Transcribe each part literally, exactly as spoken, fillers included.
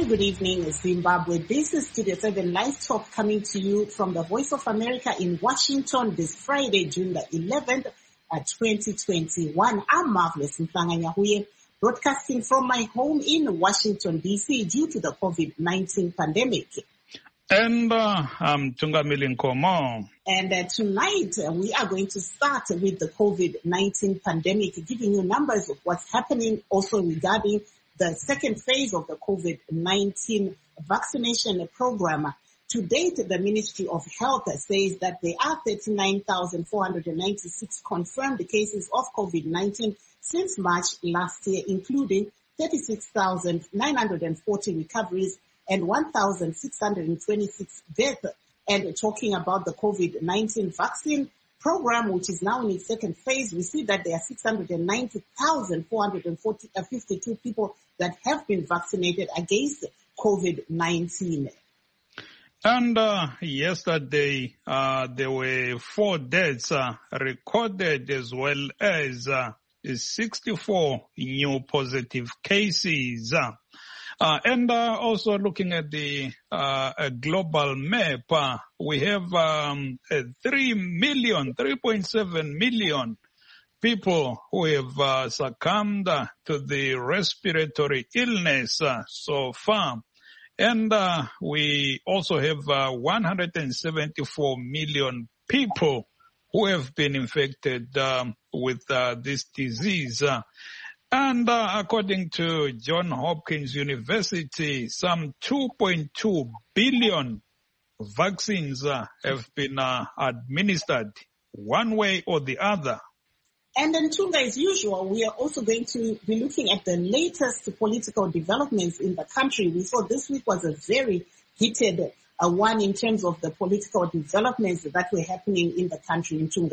good evening, Zimbabwe. This is Studio seven Live Talk coming to you from the Voice of America in Washington this Friday, June the eleventh, uh, twenty twenty-one. I'm Marvelous Mflanganyahuye, broadcasting from my home in Washington, D C due to the COVID nineteen pandemic. And uh, I'm Tungamili Nkomo. And uh, tonight uh, we are going to start with the COVID nineteen pandemic, giving you numbers of what's happening, also regarding the second phase of the COVID nineteen vaccination program. To date, the Ministry of Health says that there are thirty-nine thousand four hundred ninety-six confirmed cases of COVID nineteen since March last year, including thirty-six thousand nine hundred forty recoveries and one thousand six hundred twenty-six deaths. And talking about the COVID nineteen vaccine program, which is now in its second phase, we see that there are six hundred ninety thousand four hundred fifty-two people that have been vaccinated against COVID nineteen. And uh, yesterday, uh, there were four deaths uh, recorded, as well as uh, sixty-four new positive cases. Uh, Uh, and uh, also looking at the uh, a global map, uh, we have um, uh, three million, three point seven million people who have uh, succumbed uh, to the respiratory illness uh, so far. And uh, we also have uh, one hundred seventy-four million people who have been infected um, with uh, this disease. Uh, And uh, according to Johns Hopkins University, some two point two billion vaccines uh, have been uh, administered one way or the other. And then, Tunga, as usual, we are also going to be looking at the latest political developments in the country. We saw this week was a very heated uh, one in terms of the political developments that were happening in the country in Tunga.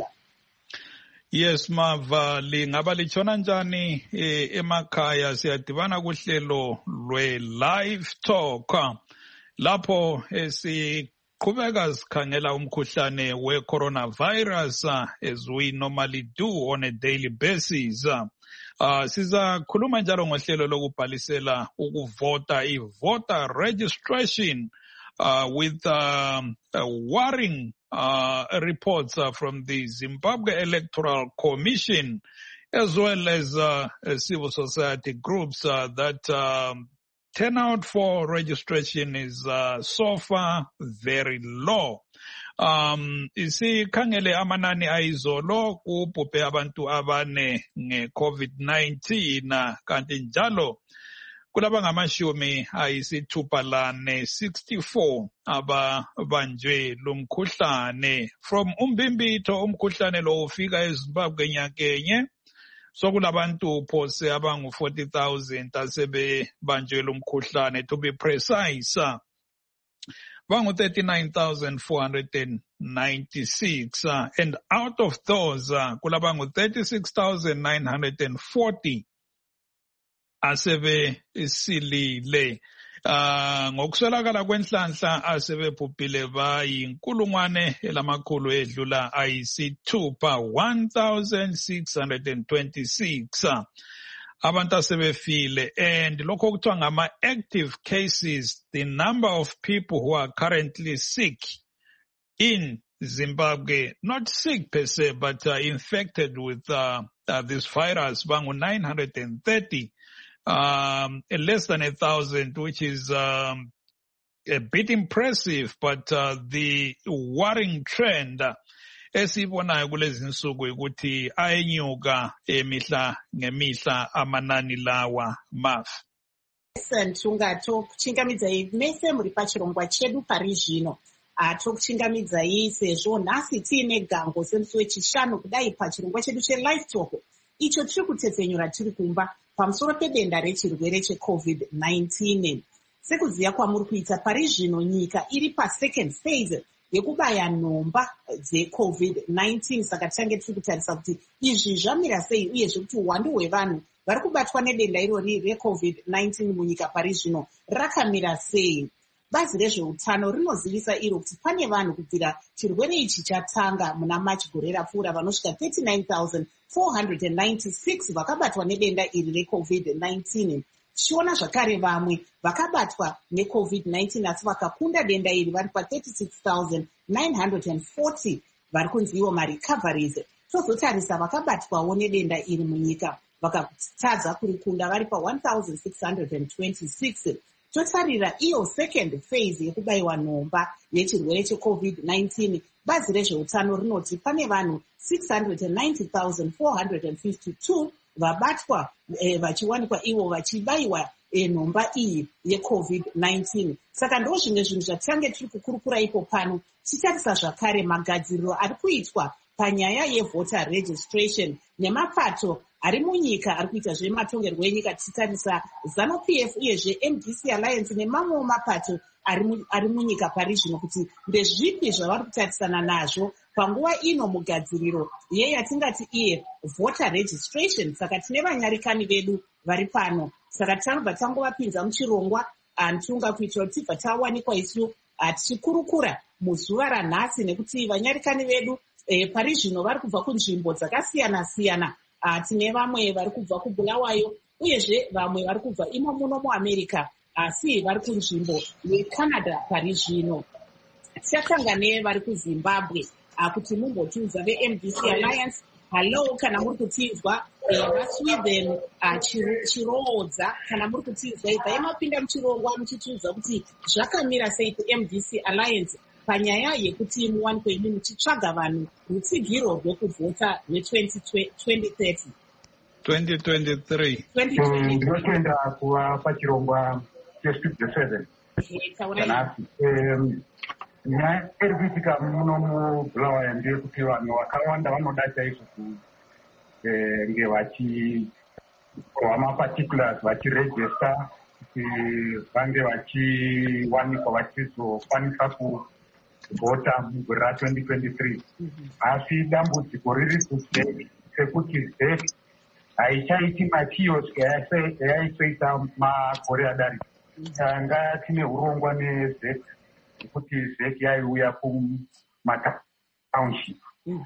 Yes, Mava, lingaba lichona njani emakhaya siyadibana kuhlelo lwe live talk lapho siqhubeka sikhangela umkhuhlane we coronavirus as we normally do on a daily basis. Uh, sizakhuluma njalo ngohlelo lokubhalisela ukuvota i-voter registration uh, with um, uh, worrying Uh, reports uh, from the Zimbabwe Electoral Commission, as well as uh, uh, civil society groups, uh, that um, turnout for registration is uh, so far very low. Um, isikhangele amanani ayizolo kubhubhe abantu abane nge-COVID nineteen, kanti njalo kulaba ngamashumi ayisithupha lane sixty-four ababanjwe lumkhuhlane. From umbimbitho umkhuhlane lo ufika eZimbabwe nyakenye, so kulabantu phose abangu forty thousand asebebanjwe lumkhuhlane, to be precise bangu thirty-nine thousand four hundred ninety-six, uh, and out of those uh, kulabangu thirty-six thousand nine hundred forty asebe isilile. Uh, ngokuswelakala kwenhlanhla asebebhubhile bayinkulungwane elamakhulu edlula ayisithupha, one thousand six hundred twenty-six abantu asebefile. And lokho kuthiwa ngama active cases, the number of people who are currently sick in Zimbabwe, not sick per se, but uh, infected with uh, uh, this virus, bangu nine hundred thirty. Um, less than a thousand, which is um, a bit impressive, but uh, the worrying trend esibonayo kulezi insuku ukuthi ayenyuka emihla ngemihla amanani lawa mafu. Tunga tokuchingamidzai mese muri pachirongwa chedu pari zvino. Tokuchingamidzai sezvo nhasi tiine gango semusi wechishanu kudai pachirongwa chedu chelive talk icho tiri kutepfenyura tiri kumba pamusoro pedenda rechirwere cheCovid nineteen. Sekuziva kwamuri kuita pari zvino nyika iri pasecond phase yekubaya nhomba dzeCovid nineteen. Saka tichange tiri kutarisa kuti izvi zvamira sei uyezve kuti uwandu hwevanhu vari kubatwa nedenda irori reCovid nineteen munyika pari zvino rakamira sei. Bazi rezveutano rinozivisa iro kuti pane vanhu kubvira chirwere ichi chatanga muna March gore rapfuura vanosvika thirty-nine thousand four hundred ninety-six vakabatwa nedenda iri reCovid nineteen. tichiona zvakare vamwe vakabatwa necovid nineteen asi vakakunda denda iri vari pa thirty-six thousand nine hundred forty vari kunzi ivo marecoveries. Tozotarisa vakabatwawo nedenda iri munyika vakatadza kurikunda vari pa one thousand six hundred twenty-six. Totarira iyo second phase yekubayiwa nhomba yechirwere checovid nineteen, bazi rezveutano rinoti pane vanhu six hundred ninety thousand four hundred fifty-two vabatwa eh, vachiwanikwa ivo vachibayiwa eh, nhomba iyi yecovid nineteen. Saka ndo zvimwe zvinhu zvatichange tiri kukurukura ipo pano, tichitarisa zvakare magadziriro ari kuitwa panyaya yevoter registration nemapato ari munyika ari kuita zvematongerwo enyika, tichitarisa ZANU P F uyezve M D C Alliance nemamwewo mapato ari munyika pari zvino kuti ndezvipi zvavari kutarisana nazvo panguva ino mugadziriro iye yatingati iye voter registration. Saka tine vanyarikani vedu vari pano, saka tichanobva tangovapinza muchirongwa anitunga kuitira kuti tibva tawanikwa isu tichikurukura muzuva ranhasi, nekuti vanyarikani vedu eh, pari zvino vari kubva kunzvimbo dzakasiyana siyana. Uh, tine vamwe vari kubva kuBulawayo uyezve vamwe vari kubva imo muno muAmerica asi vari kunzvimbo yeCanada pari zvino. Tichasanga nevari kuZimbabwe uh, kuti mumbotiudza veM D C Alliance. Hello, kana muri kutizwa vaSweden uh, chiroodza kana muri kutizwa ibva mapinda muchirongwa muchitiudza kuti zvakamira sei kuM D C Alliance panyaya yekuti muwanikwe imi muchitsvaga vanhu rutsigiro rwekuvhota rwe-twenty thirty. twenty twenty-three. Ndinotoenda kuva pachirongwa cheStudio seven. Nyaya iri kuitika muno muBulawayo ndeyekuti vanhu vakawanda vanoda chaizvo kunge vachiwa maparticulars vachiregista kuti vange vachiwanikwa vachizokwanisa kuvhota mugore ra-twenty twenty-three. Asi dambudziko riri kuzeki sekuti zeki haichaiti makiosk yaisoita makore adarika. Tanga tine urongwa nezeki kuti zeki yaiuya kumatownship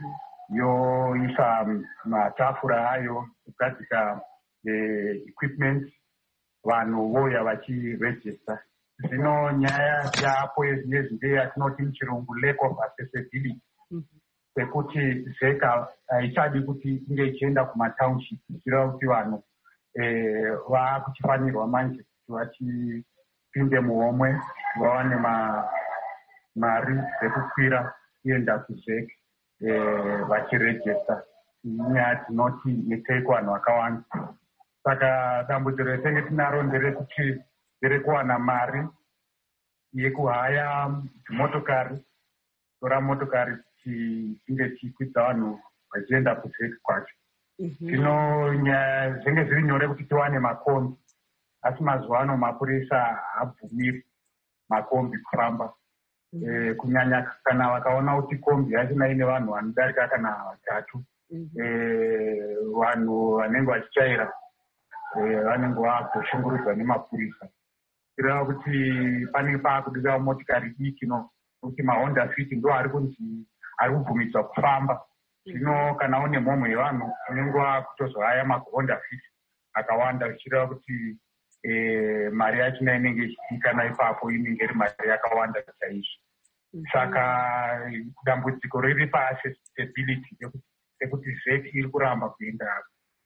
yoisa matafura ayo kugadzika equipment, vanhu voya vachiregista. Zvino nyaya yapo yezvinezvi yatinoti muchirungu lack of accessibility, sekuti zeka haichadi kuti inge ichienda kumatownship zvichireva kuti vanhu vakuchifanirwa manje kuti vachipinde muhomwe vawane mari dzekukwira kuenda kuzeki vachiregista. Inyaya tinoti netei kuvanhu vakawanda. Saka dambudziko retenge tinaro nderekuti nderekuwana mari yekuhaya motokari, tora motokari tinge tichikwidza vanhu vachienda kuzeki kwacho. Zvino nyaya zvinge zviri nyore kuti tiwane makombi, asi mazuva ano mapurisa haabvumiri makombi kufamba. E, kunyanya kana vakaona kuti kombi yachina ine vanhu vanodarika kana vatatu, e, vanhu vanenge vachichaira vanenge vakushungurudzwa nemapurisa. Kureva kuti pane paakudika motikari diki nokuti mahonda fit ndo ari kunzi ari kubvumidzwa kufamba. Zvino kana une mhomho yevanhu unenge wakutozohaya mahonda fit akawanda, zvichireva kuti e, mari yachina inenge ichidikanwa ipapo inenge iri mari yakawanda chaizvo. Saka dambudziko riri paaccessibility yekuti zeki iri kuramba kuenda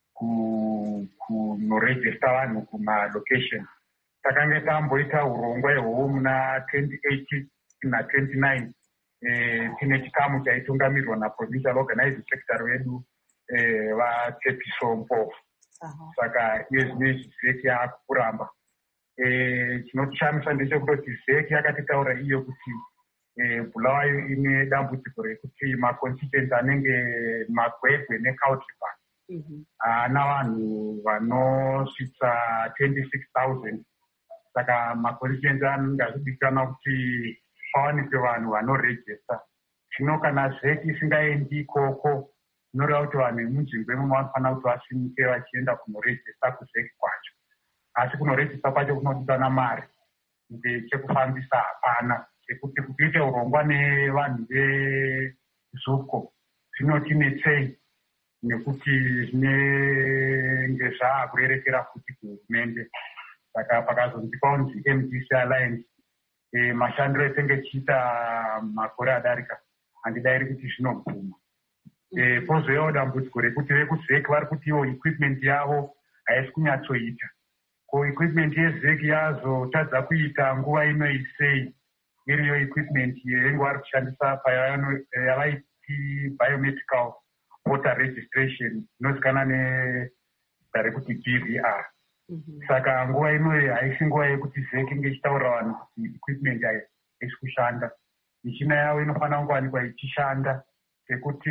kunoregista vanhu kumalocation. Takange tamboita urongwa ihwohwo muna twenty eighteen na twenty nine, tine chikamu chaitungamirwa naprovincial organizing secretary wedu vaTepiso Mpofu. Saka iye zvino izvi zeki yaakuramba. Chinotishamisa ndechekutoti zeki yakatitaura iyo kuti Bulawayo ine dambudziko rekuti maconstituents anenge Magwegwe neCountrypark haana vanhu vanosvitsa twenty-six thousand. Saka maconstituents anenge achidikanwa kuti pawanikwe vanhu vanoregista. Zvino kana zeki isingaendi ikoko, zvinoreva kuti vanhu vemunzvimbo imomo vanofanira kuti vasimuke vachienda kunoregista kuzeki kwacho. Asi kunoregista kwacho kunodikana mari, ndechekufambisa hapana. Sekuti kuite urongwa nevanhu veZUPCO zvinotinetsei nekuti zvinenge zvaakurerekera futi kuhurumende. saka pakazonzi kwaunzi M D C Alliance mashandiro etenge chiita makore adarika handidairi kuti zvinoguma. Pozoyawo dambudziko rekuti vekuzeki vari kuti iwo equipment yavo haisi kunyatsoita. Ko equipment yezeki yazotadza kuita nguva ino isei iriyo equipment yengu vari kushandisa payavaiti biometrical voter registration inozikanwa nezita rekuti B V R. Saka nguva inoyi haisi nguva yekuti zeki nge ichitaura vanhu kuti equipment haisi kushanda. Michina yavo inofanira kungowanikwa ichishanda sekuti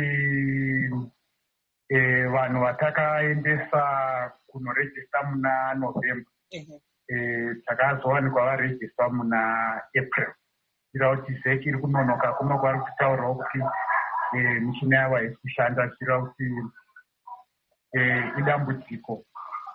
vanhu vatakaendesa kunorejista muna November takazowanikwa varejista muna April. Zvirava kuti zeki iri kunonoka kuno kvari kutaurawo kuti michina yavo haisi kushanda. Zvirava kuti idambudziko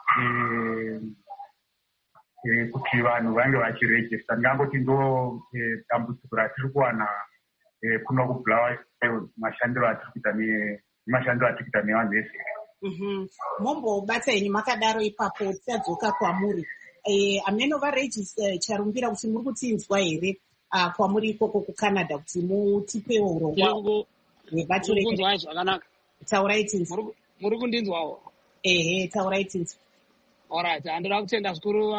kuti vanhu vange vachirejista. Ndingangoti ndo dambudziko ratiri kuwana kuno kubulawayo mashandiro atiri kuita nemashandiro atiri kuita nevanhu vezeki. Mombobata henyu makadaro ipapo tisadzoka kwamuri. Ameno varejista charumbira kuti muri kutinzwa here kwamuri ikoko kuCanada kuti mutipewo urongwa hwebato rekunzwa zvakanaka. Taurai tinzwa. Muri kundinzwawo? Ehe, taurai tinzwa. Alright, handinoda kutenda zvikuru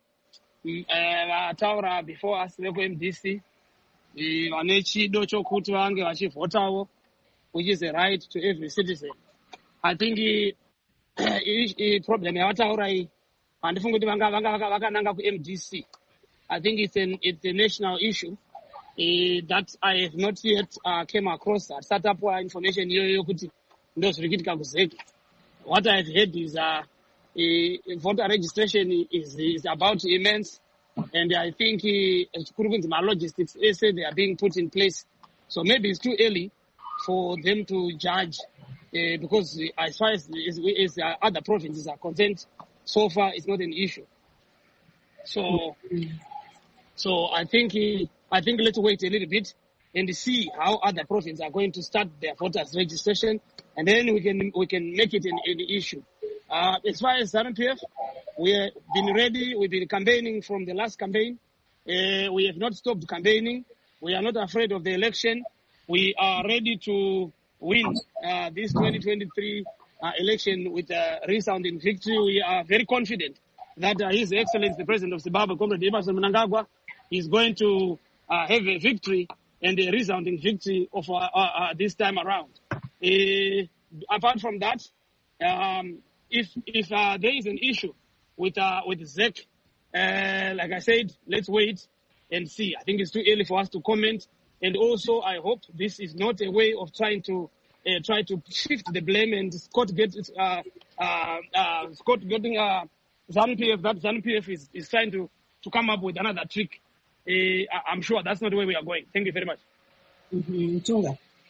vataura before us veku M D C vane chido chokuti vange vachivhotawo, which is a right to every citizen. I think i problem yavataura iyi handifungi kuti vanga vakananga ku M D C. I think it's an it's a national issue uh, that I have not yet uh, came across that startup information iyoyo kuti ndo zviri kuitika kuzeki. What I've heard is uh, uh, voter registration is, is about immense, and I think uh, my logistics they say they are being put in place. So maybe it's too early for them to judge uh, because as far as, as, as uh, other provinces are concerned, so far it's not an issue. So, so I think uh, I think let's wait a little bit and see how other provinces are going to start their voters registration, and then we can we can make it an, an issue. Uh, as far as ZANU P F, we have been ready. We've been campaigning from the last campaign. Uh, we have not stopped campaigning. We are not afraid of the election. We are ready to win uh, this twenty twenty-three uh, election with a resounding victory. We are very confident that uh, His Excellency, the President of Zimbabwe, Comrade Emmerson Mnangagwa, is going to uh, have a victory and a resounding victory of uh, uh, this time around. Uh, apart from that, um, if if uh, there is an issue with uh, with ZEC, uh, like I said, let's wait and see. I think it's too early for us to comment. And also, I hope this is not a way of trying to uh, try to shift the blame and Scott get uh, uh, uh, Scott getting uh, ZANU P F. That ZANU P F is, is trying to to come up with another trick. Uh, I'm sure that's not the way we are going. Thank you very much. Mm-hmm.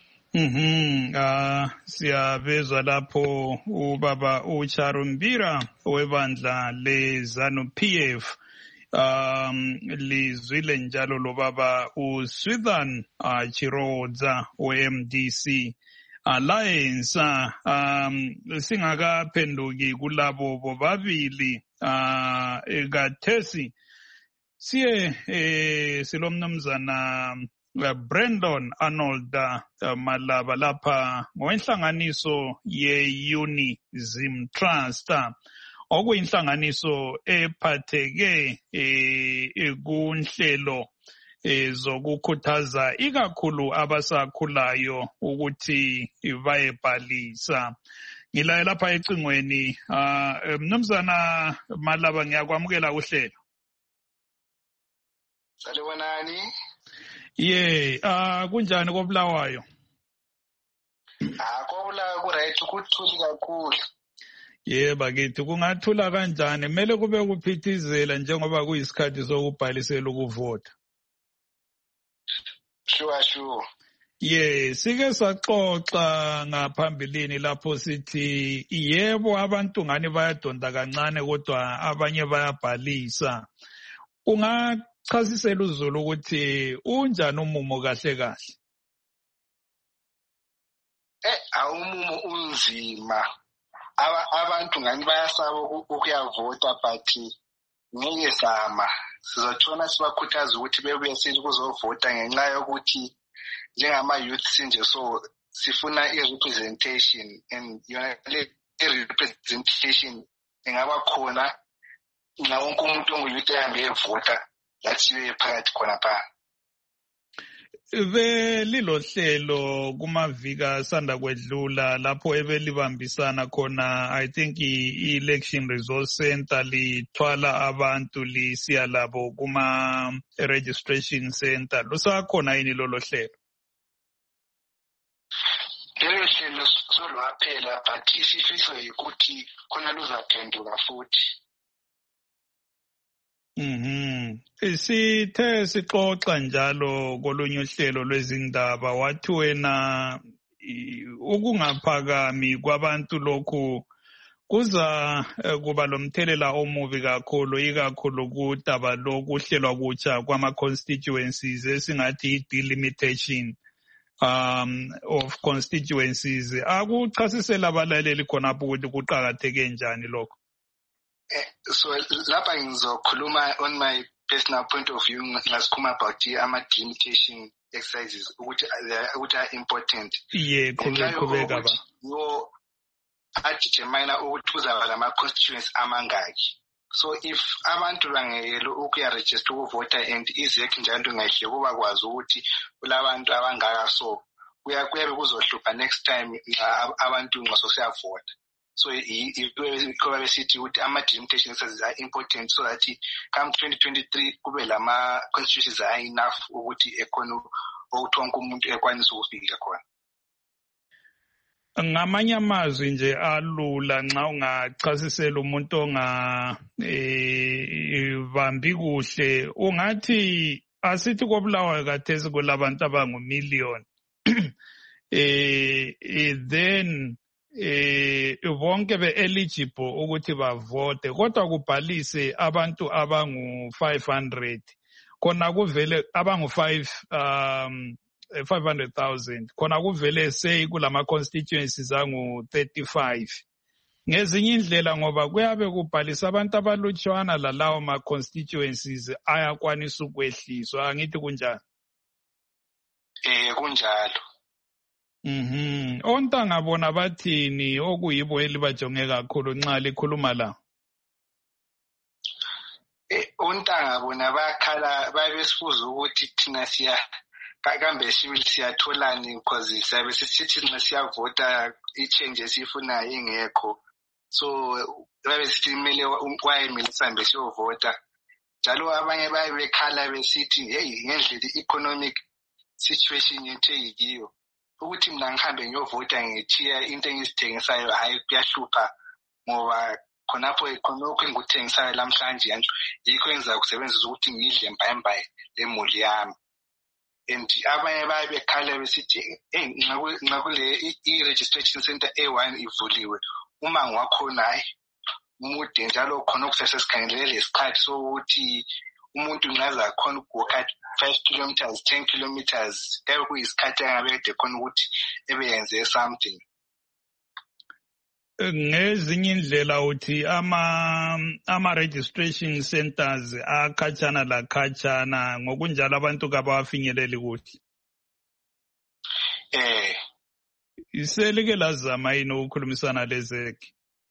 Mhm ah siyabezwa lapho ubaba uCharumbira webandla leZANU P F um lizwile njalo lo baba uSwithan Chirodza we-M D C Alliance um singakaphenduki kulabo bobabili ah ekathesi siye eh silomnumzana Brandon Arnold uh, Malaba lapha ngowenhlanganiso ye-Unizim Trust okuyinhlanganiso ephatheke eh kunhlelo ezokukhuthaza ikakhulu abasakhulayo ukuthi bayebhalisa. Ngilaye lapha ecingweni uh, mnumzana Malaba ngiyakwamukela uhlelo. Salibonani. Ye ah kunjani koBulawayo? Ah koBulawayo ku right ukuthuli kakhulu. Yeba kithi kungathula kanjani kumele kube kuphithizela njengoba kuyisikhathi sokubhalisela ukuvota. Sure sure. Ye sike saxoxa ngaphambilini lapho sithi yebo abantu ngani bayadonda kancane kodwa abanye bayabhalisa. Unga chasisela uZulu ukuthi unjani umumo kahle kahle? Eh awumumo unzima. Aba abantu ngani bayasaba ukuyavota but ngeke sama sizotshona sibakhuthaza ukuthi bebuye sithi kuzovota ngenxa yokuthi njengama-youth sinje so sifuna i-representation and yona le i-representation ingaba khona na wonke umuntu ongu-youth ehambe evota lathi phakathi khona pha. Belilo hlelo kumaviki asanda kwedlula lapho ebelibambisana khona I think i-election resource center lithwala abantu lisiya labo kuma registration center lusakhona yini lolo hlelo? Lelo hlelo solwaphela but isifiso yikuthi khona luzaphenduka futhi. Mhm. Sithe sixoxa njalo kolunye uhlelo lwezindaba wathi wena ukungaphakami kwabantu lokhu kuza kuba lomthelela omubi kakhulu ikakhulu kudaba lokuhlelwa kutsha kwama constituencies esingathi delimitation um of constituencies. Akuchasisela abalaleli khonapho ukuthi kuqhakatheke njani lokho? So lapha ngizokhuluma on my personal point of view ngasikhuluma about ama-delimitation exercises ukuthi ukuthi are important. Yeah, qhubeka ba. Yo adetermine ukuthi kuzaba lama-constituencies amangaki. So if abantu bangayelo ukuya-register ukuvota and izekhi njalo ngahle kuba kwazi ukuthi kulabantu abangaka so kuyabe kuzohlupha next time abantu nxa sosiyavota. So kuba besithi ukuthi ama-delimitation exercises are important so that come twenty twenty-three kube lama-constituencies are enough ukuthi ekhona ukuthi wonke umuntu ekwanisa ukufika khona. Ngamanye amazwi nje alula nxa ungachasisela umuntu onga bambi kuhle ungathi asithi kobulawayo kathesi kulabantu abangu million eh then eh bonke be eligible ukuthi bavote kodwa kubhalise abantu abangu five hundred khona kuvele abangu five um five hundred thousand khona kuvele say kulama constituencies angu thirty-five ngezinye indlela ngoba kuyabe kubhalisa abantu abalutshwana lalawo ma constituencies ayakwanisa ukwehliswa angithi kunjani? Eh kunjalo. Mhm. Ontanga bona bathini okuyibo elibajonge kakhulu nxa likhuluma la? Eh ontanga bona bakhala babesifuza ukuthi thina siya kambe sibili siyatholani because siyabe sithi nxa siyavota i-change esifunayo ingekho so babe sithi kumele kwayemile sihambe siyovota njalo abanye baye bekhala besithi hey ngendlela i-economic situation yethu eyiyo ukuthi mina ngihambe ngiyovota ngithiya into engizithengisayo hayi kuyahlupha ngoba khonapho khonokho engikuthengisayo lamhlanje yanje yikho engiza kusebenzisa ukuthi ngidle mbambaye lemuli yami. And abanye baye bekhala besithi hey nxa kule i-registration center A one ivuliwe uma ngiwakhona hayi umude njalo khona okusesesikhangele lesikhathi sokuthi umuntu ngaza khona ukuwalk five kilometers ten kilometers kube kuyisikhathi angabede khona ukuthi ebeyenze something. Ngezinye indlela uthi ama ama registration centers akhatshana la khatshana ngokunjalo abantu kabafinyeleli kuthi. Eh iselike lazama yini ukukhulumisana lezekhi?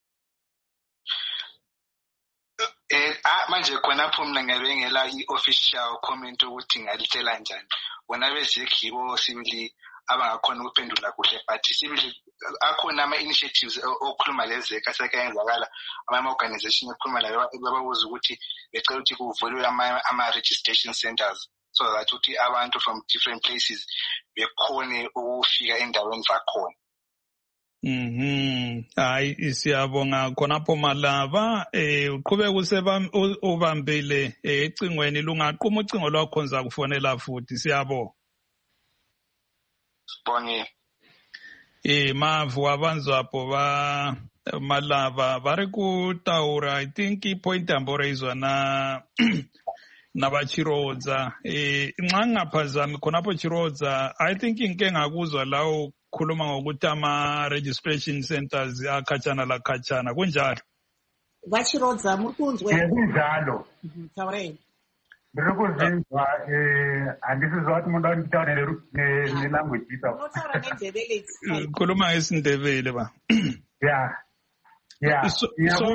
Eh manje khonapho mina ngabe ngela i-official comment ukuthi ngalitshela njani bona bezekhi bo sibili abangakhona ukuphendula kuhle but sibili akhona ama-initiatives okukhuluma lezekhi asekayenzakala ama-organization okukhuluma layo bababuza ukuthi becela ukuthi kuvuliwe ama-registration centers so that ukuthi abantu from different places bekhone ukufika endaweni zakhona. Mhm. Hayi siyabonga khonapho Malava eh uqhubeka useba ubambile ecingweni lungaqhuma ucingo lwakho nza kufonela futhi siyabonga. Sibonge. Eh mavu abanzwapo ba Malava bari kutaura I think ipoint amboreizwa na nabachirodza eh nxa ngaphazami khonapho chirodza I think inkenga kuzwa lawo khuluma ngokuthi ama registration centers akhatshana la khatshana kunjalo. Vachirodza muri kunzwe? Kunjalo. Taurei. Ndiri kuzinzwa handisizwa kuti munoda kuti nditaure nelanguage ita. Unotaura neNdebele. Khuluma isiNdebele ba. Yeah. Yeah. So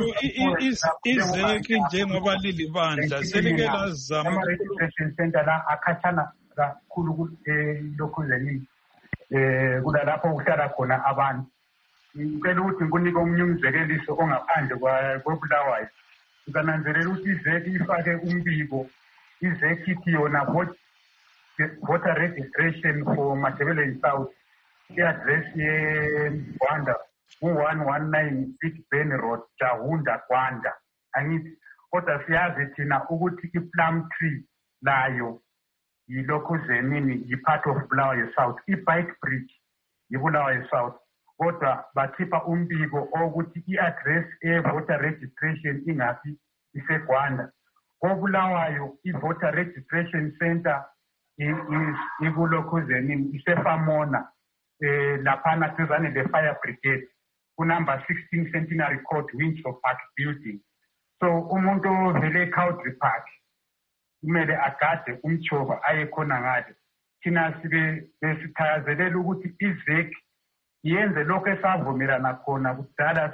izeki njengoba lilibandla selike lazama ama-registration center la akhathana kakhulu eLokhuzeni eh kula lapho kuhlala khona abantu. Ngicela ukuthi ngikunike omunye umzekeliso ongaphandle kweBulawayo. Ukananzelela ukuthi izeki ifake umbiko, izeki ithi yona voter registration for Matabele South, i-address ye-Gwanda one one nine Big Ben Road, Jahunda, Gwanda. Angithi kodwa siyazi thina ukuthi i-Plum Tree layo yiLokhuzeni yi-part of Bulawayo South, i-Bike Bridge yiBulawayo South. Kodwa bakhipha umbiko ukuthi i-address e-voter registration ingaphi iseGwanda. KoBulawayo i-voter registration center ikuLokhuzeni iseFamona eh laphana sizane le fire brigade kunumber sixteen Centenary Court Windsor Park building. So umuntu vele eCowdry Park kumele agade umchova aye khona ngale. Thina sibe besithayazelela ukuthi izeki yenze lokho esavumelana khona kudala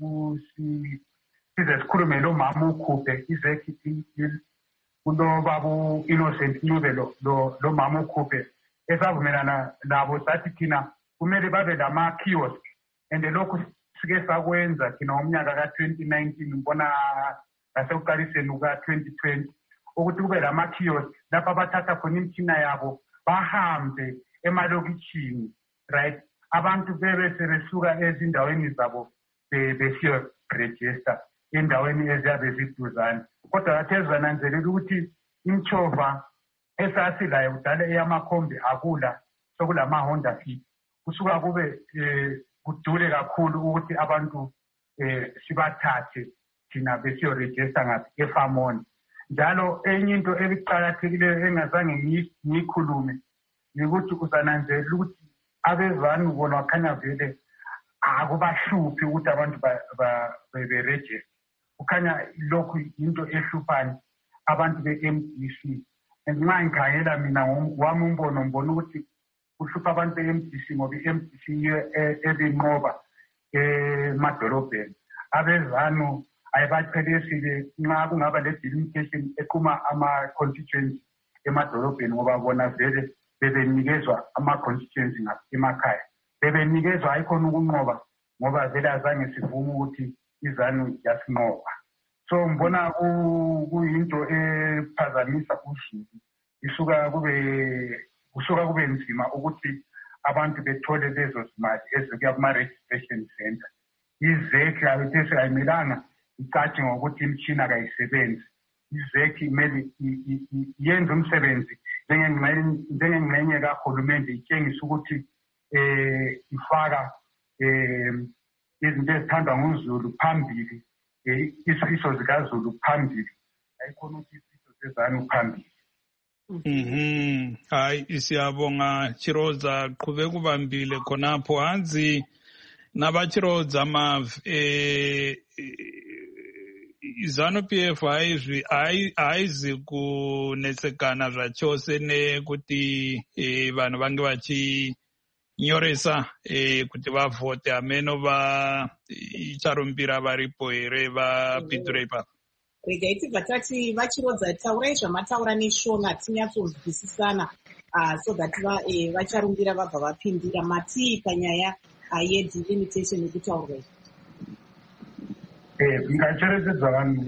size sikhulume lo mama ukhuphe izeki kulo babu Innocent Ncube lo lo mama ukhuphe esavumelana labo sathi thina kumele babe lama kiosk and lokho sike sakwenza thina umnyaka ka twenty nineteen ngibona ngasekuqaliseni ka twenty twenty ukuthi kube lama kiosk lapha bathatha khona imithina yabo bahambe emalokitshini, right? Abantu bebe sebesuka ezindaweni zabo besiyo register endaweni eziyabe ziduzane. Kodwa yathezwa nanzelela ukuthi imchova esasilayo kudala eyamakhombi akula sokulama Honda Fit kusuka kube kudule kakhulu ukuthi abantu sibathathe thina besiyo register ngathi eFamona. Njalo enye into ebiqhakathekileyo engazange ngiyikhulume ukuthi uzananzelela ukuthi abezanu bona wakhanya vele akubahluphi ukuthi abantu be-register. Kukhanya lokhu into ehluphayo abantu be-M D C. Nxa ngikhangela mina wami umbono mbona ukuthi kuhlupha abantu be-M D C ngoba i-M D C ebinqoba emadolobheni. Abezanu ayibaqhelesile nxa kungaba le-delimitation eqhuma ama-constituency emadolobheni ngoba bona vele bebenikezwa ama-constituency emakhaya. Bebenikezwa ayikhona ukunqoba ngoba vele azange sivume ukuthi izanu yasinqoba. So mbona kuyinto ephazamisa usuku. Isuka kube kusuka kube nzima ukuthi abantu bethole lezo zimali ezokuya kuma-registration center. Izeki ayithe ayimelanga icace ngokuthi imtshina kayisebenzi. Izeki imele yenze umsebenzi njengengxenye kahulumende itshengisa ukuthi eh ifaka eh izinto ezithandwa nguZulu phambili, isifiso zikaZulu phambili, ayikhona ukuthi isifiso sezanu phambili. Mhm. Hayi siyabonga Chirodza, qhubeka ubambile khonapho. Hanzi nabachirodza amav eh ZANU-P F ayizvi aizi kunetsekana zvachose nekuti vanhu vange vachinyoresa kuti vavhote ameno vacharumbira varipo here vapindure ipapo. Regai tibva tati Vachirodza taurai zvamataura neshona tinyatsonzwisisana so that vacharumbira vabva vapindira matii panyaya yedelimitation yekutaurwa. Ndingacherechedza vanhu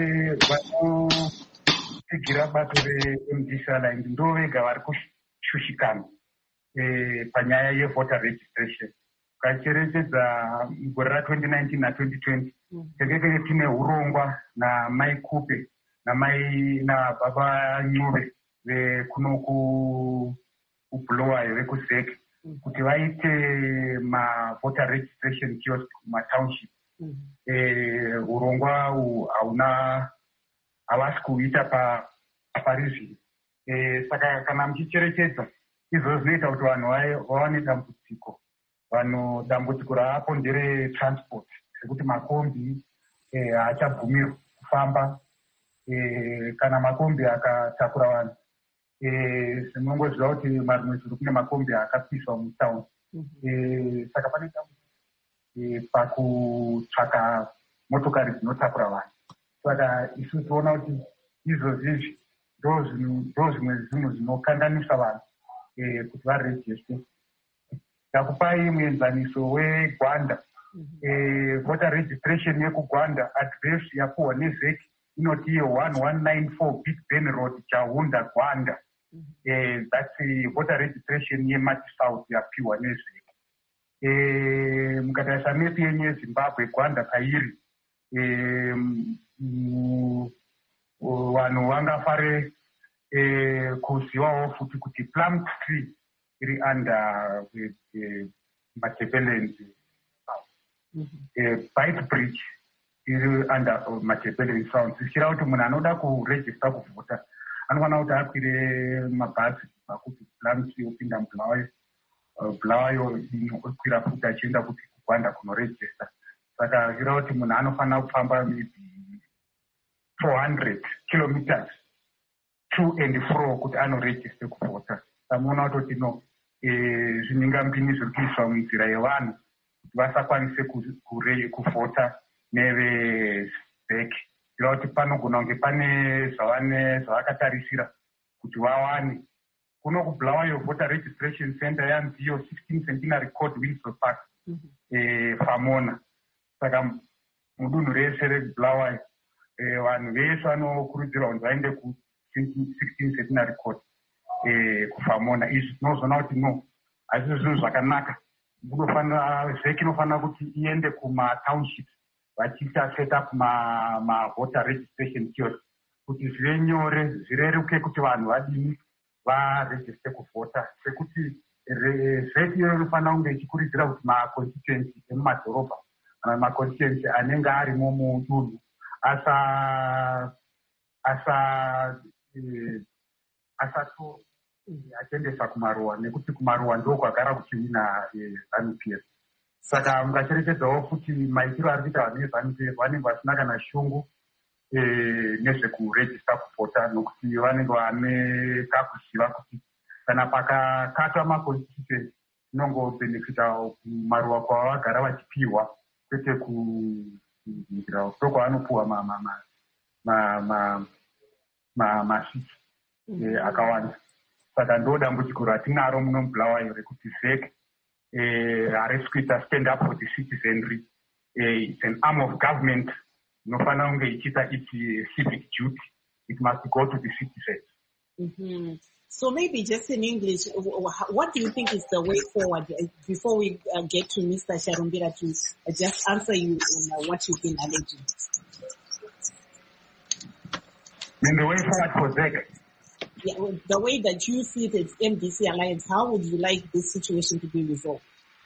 vanotsigira bato re-M D C Alliance ndo vega vari kushushikana panyaya yevoter registration. Ukacherechedza gore ra-twenty nineteen na twenty twenty tekeke tine urongwa namai Kupe namai nababa Ncube vekuno kuBulawayo vekuzeki kuti vaite mavoter registration kiosk kumatownship. Eh, urongwa hauna havasi kuita paparizvi. Eh, saka kana muchicherechedza izvo zvinoita kuti vanhu vawane dambudziko. Vanhu dambudziko raapo ndere transport, sekuti makombi haachabvumirwa kufamba kana makombi akatakura vanhu. Sinongoziva kuti marimwe zuru kune makombi akapiswa mutaundi. Saka pane dambudziko pakutsvaka motokari dzinotakura vanhu. Saka isu toona kuti izvozvizvi ndo zvimwe zvinhu zvinokanganisa vanhu kuti varejiste. Ndakupai muenzaniso weGwanda. Voter registration yekugwanda address yapuwa neVheki inoti iyo one one nine four Big Ben Road, Chahunda, Gwanda. Uh, that's the voter registration yeMati South yapiwa neVheki. Uh, mukatarisa mepi yenyu yeZimbabwe Gwanda pairi vanhu vangafare kuzivawo futi kuti Plum Tree iri under Matabeleland. Bite Bridge iri under Matabeleland Sound. Zvichira kuti munhu anoda kuregister kuvhota anofanira kuti akwire mabhazi kubva kuti Plum Tree opinda muBulawayo. Bulawayo okwira futi achienda kuti kuGwanda kunoregister. Saka zvichira kuti munhu anofanira kufamba maybe four hundred kilometers to and fro kuti anoregister kuvhota. Tamuona kuti no zvinhingampini zviri kuiswa munzira yevanhu kuti vasakwanise kuvhota neveVheki. Zvira kuti panogona kunge pane zvavakatarisira kuti vawane. Kuno kuBulawayo voter registration center yanziyo sixteen Centenary Court, Windsor Park, Famona. Saka mudunhu rese reBulawayo vanhu vese vanokurudzirwa kuti vaende ku sixteen Centenary Court kuFamona. Izvi tinozoona kuti no hazvisi zvinhu zvakanaka. Vheki inofanira kuti iende kumatownships vachiita set up mavoter registration kiosk kuti zvive nyore, zvireruke kuti vanhu vadini varegister kuvhota. Sekuti Vheki iyo inofanira kunge ichikurudzira kuti maconstituency emumadhorobha kana maconstituency anenge arimo mudunhu asa asa asato achiendesa kumaruwa, nekuti kumaruwa ndiko kwagara kuchiwina ZANU P F. Saka mungacherechedzawo kuti maitiro ari kuita vanhu veZANU P F vanenge vasina kana shungu nezvekuregista kuvhota, nokuti vanenge vane kakuziva kuti kana pakakatwa maconstituency inongobenefita kumaruwa kwavagara vachipiwa, kwete kunzira ndo kwavanopuwa masiti akawanda. Saka ndo dambudziko ratinaro muno muBulawayo rekuti Vheki harisi kuita stand up for the citizenry. It's an arm of government inofanira kunge ichiita its civic duty. It must go to the citizens. Mm-hmm. So maybe just in English, what do you think is the way forward before we uh, get to Mister Sharumbira to uh, just answer you on uh, what you've been alleging? In the way forward for Vheki? Yeah, the way that you see it as M D C Alliance, how would you like this situation to be resolved?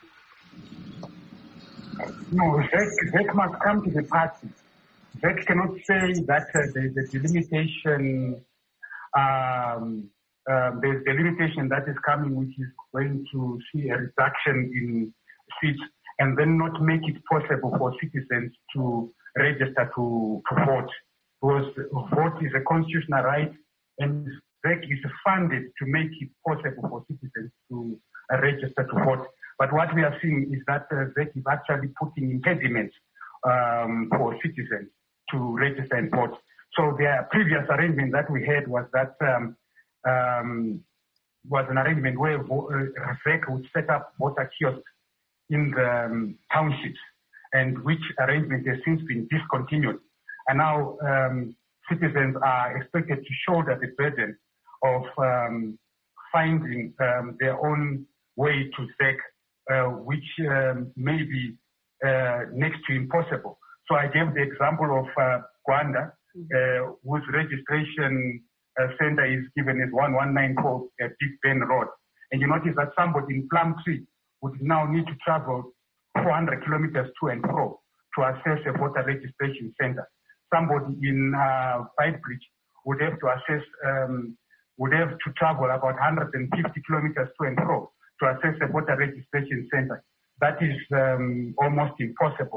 No, Vheki must come to the party. Vheki cannot say that uh, there is a delimitation, um, uh, there is a limitation that is coming which is going to see a reduction in seats and then not make it possible for citizens to register to, to vote. Because vote is a constitutional right and Vheki is funded to make it possible for citizens to uh, register to vote. But what we are seeing is that uh, Vheki is actually putting impediments um, for citizens to register and vote. So the previous arrangement that we had was that um, um, was an arrangement where uh, Vheki would set up voter kiosks in the um, townships, and which arrangement has since been discontinued. And now um, citizens are expected to shoulder the burden of um, finding um, their own way to Vheki, uh, which um, may be uh, next to impossible. So I gave the example of uh, Gwanda, uh, whose registration uh, center is given as one one nine four uh, Big Ben Road. And you notice that somebody in Plum Tree would now need to travel four hundred kilometers to and fro to access a voter registration center. Somebody in uh, Bite Bridge would have to access, um, would have to travel about one hundred fifty kilometers to and fro to access a voter registration center. That is um, almost impossible.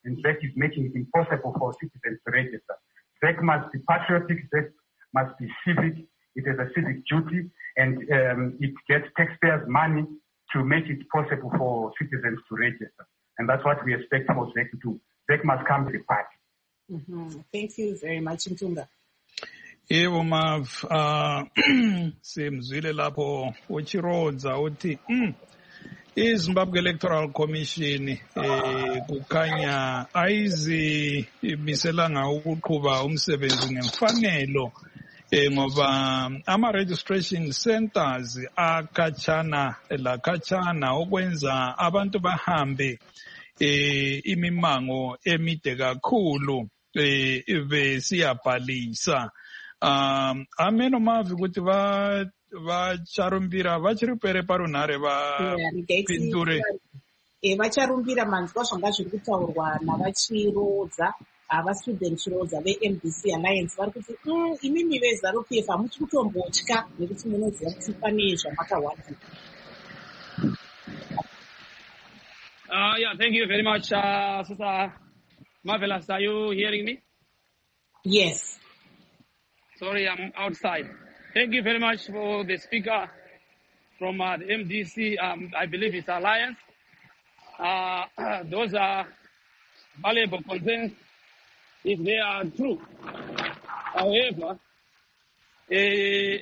and Z E C is making it impossible for citizens to register. Z E C must be patriotic, Z E C must be civic, it has a civic duty, and um, it gets taxpayers' money to make it possible for citizens to register. And that's what we expect for Z E C to do. Z E C must come to the party. Mm-hmm. Thank you very much, Ntunga. Yebo Mav, uh, simzwile lapho uchirodza uthi mm, iZimbabwe Electoral Commission eh kukhanya ayizimiselanga ukuqhuba umsebenzi ngemfanelo eh ngoba ama registration centers akhatshana lakhatshana okwenza abantu bahambe eh imimango emide kakhulu eh besiyabhalisa. Um, ameno mavi kuti va vacharumbira vachiri pere parunhare vapindure vacharumbira manzwa zvanga zviri kutaurwa navachirodza ava-student chirodza ve-M D C Alliance vari kuti imimi veZANU-P F hamuchi kutombotya nekuti munoziva kuti pane zvamakawana. Uh, yeah, thank you very much, uh, Sister Marvelous. Are you hearing me? Yes. Sorry, I'm outside. Thank you very much for the speaker from uh, the M D C, um, I believe it's Alliance. Uh, those are valuable concerns if they are true. However, uh,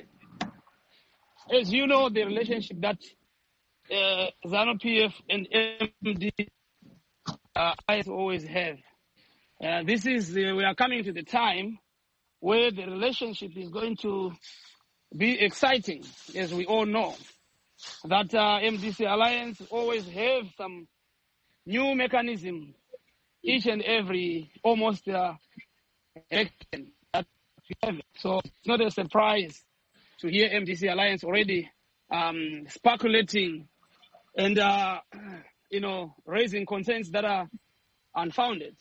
as you know, the relationship that uh, ZANU-P F and M D uh, always have. Uh, this is, uh, we are coming to the time where the relationship is going to be exciting, as we all know. That uh, M D C Alliance always have some new mechanism each and every almost uh, election that we have. So it's not a surprise to hear M D C Alliance already um, speculating and, uh, you know, raising concerns that are unfounded.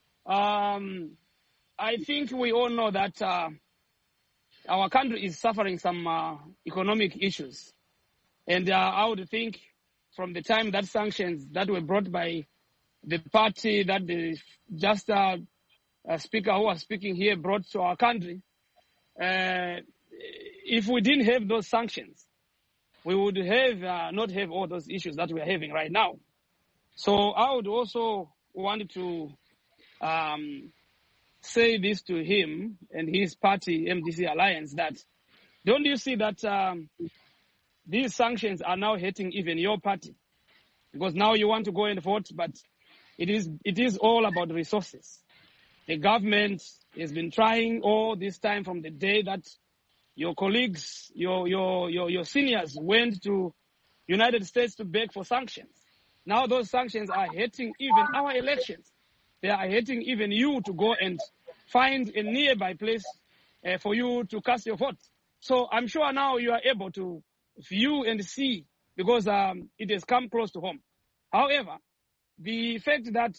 Um, I think we all know that uh, our country is suffering some uh, economic issues. And uh, I would think from the time that sanctions that were brought by the party that the just uh, uh, speaker who was speaking here brought to our country, uh, if we didn't have those sanctions, we would have uh, not have all those issues that we are having right now. So I would also want to um, say this to him and his party, M D C Alliance, that don't you see that um, these sanctions are now hitting even your party? Because now you want to go and vote, but it is it is all about resources. The government has been trying all this time from the day that your colleagues, your your your, your seniors went to United States to beg for sanctions. Now those sanctions are hitting even our elections. They are hitting even you to go and find a nearby place uh, for you to cast your vote. So I'm sure now you are able to view and see because um, it has come close to home. However, the fact that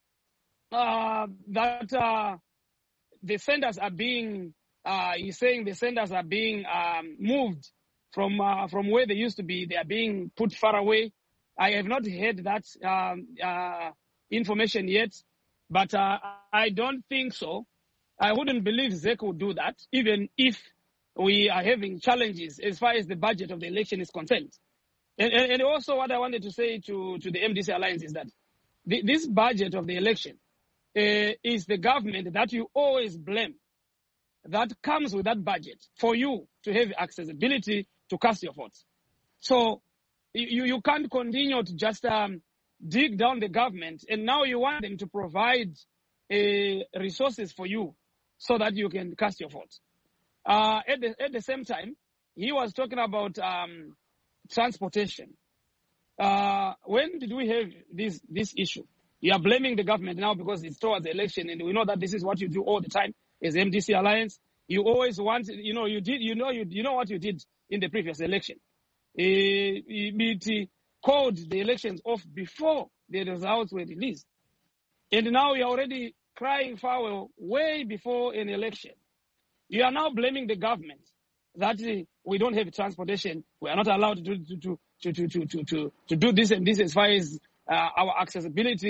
uh, that uh, the centers are being, uh, he's saying the centers are being um, moved from uh, from where they used to be. They are being put far away. I have not heard that um, uh, information yet, but uh, I don't think so. I wouldn't believe Z E C would do that, even if we are having challenges as far as the budget of the election is concerned. And, and, and also what I wanted to say to, to the M D C Alliance is that the, this budget of the election uh, is the government that you always blame that comes with that budget for you to have accessibility to cast your votes. So you, you can't continue to just um, dig down the government, and now you want them to provide uh, resources for you so that you can cast your vote. Uh, at the at the same time, he was talking about um, transportation. Uh, when did we have this this issue? You are blaming the government now because it's towards the election, and we know that this is what you do all the time as M D C Alliance. You always want, you know, you did, you know, you you know what you did in the previous election. Uh, it called the elections off before the results were released, and now you are already crying foul way before an election. You are now blaming the government that uh, we don't have transportation. We are not allowed to to to to to to to, to do this and this as far as uh, our accessibility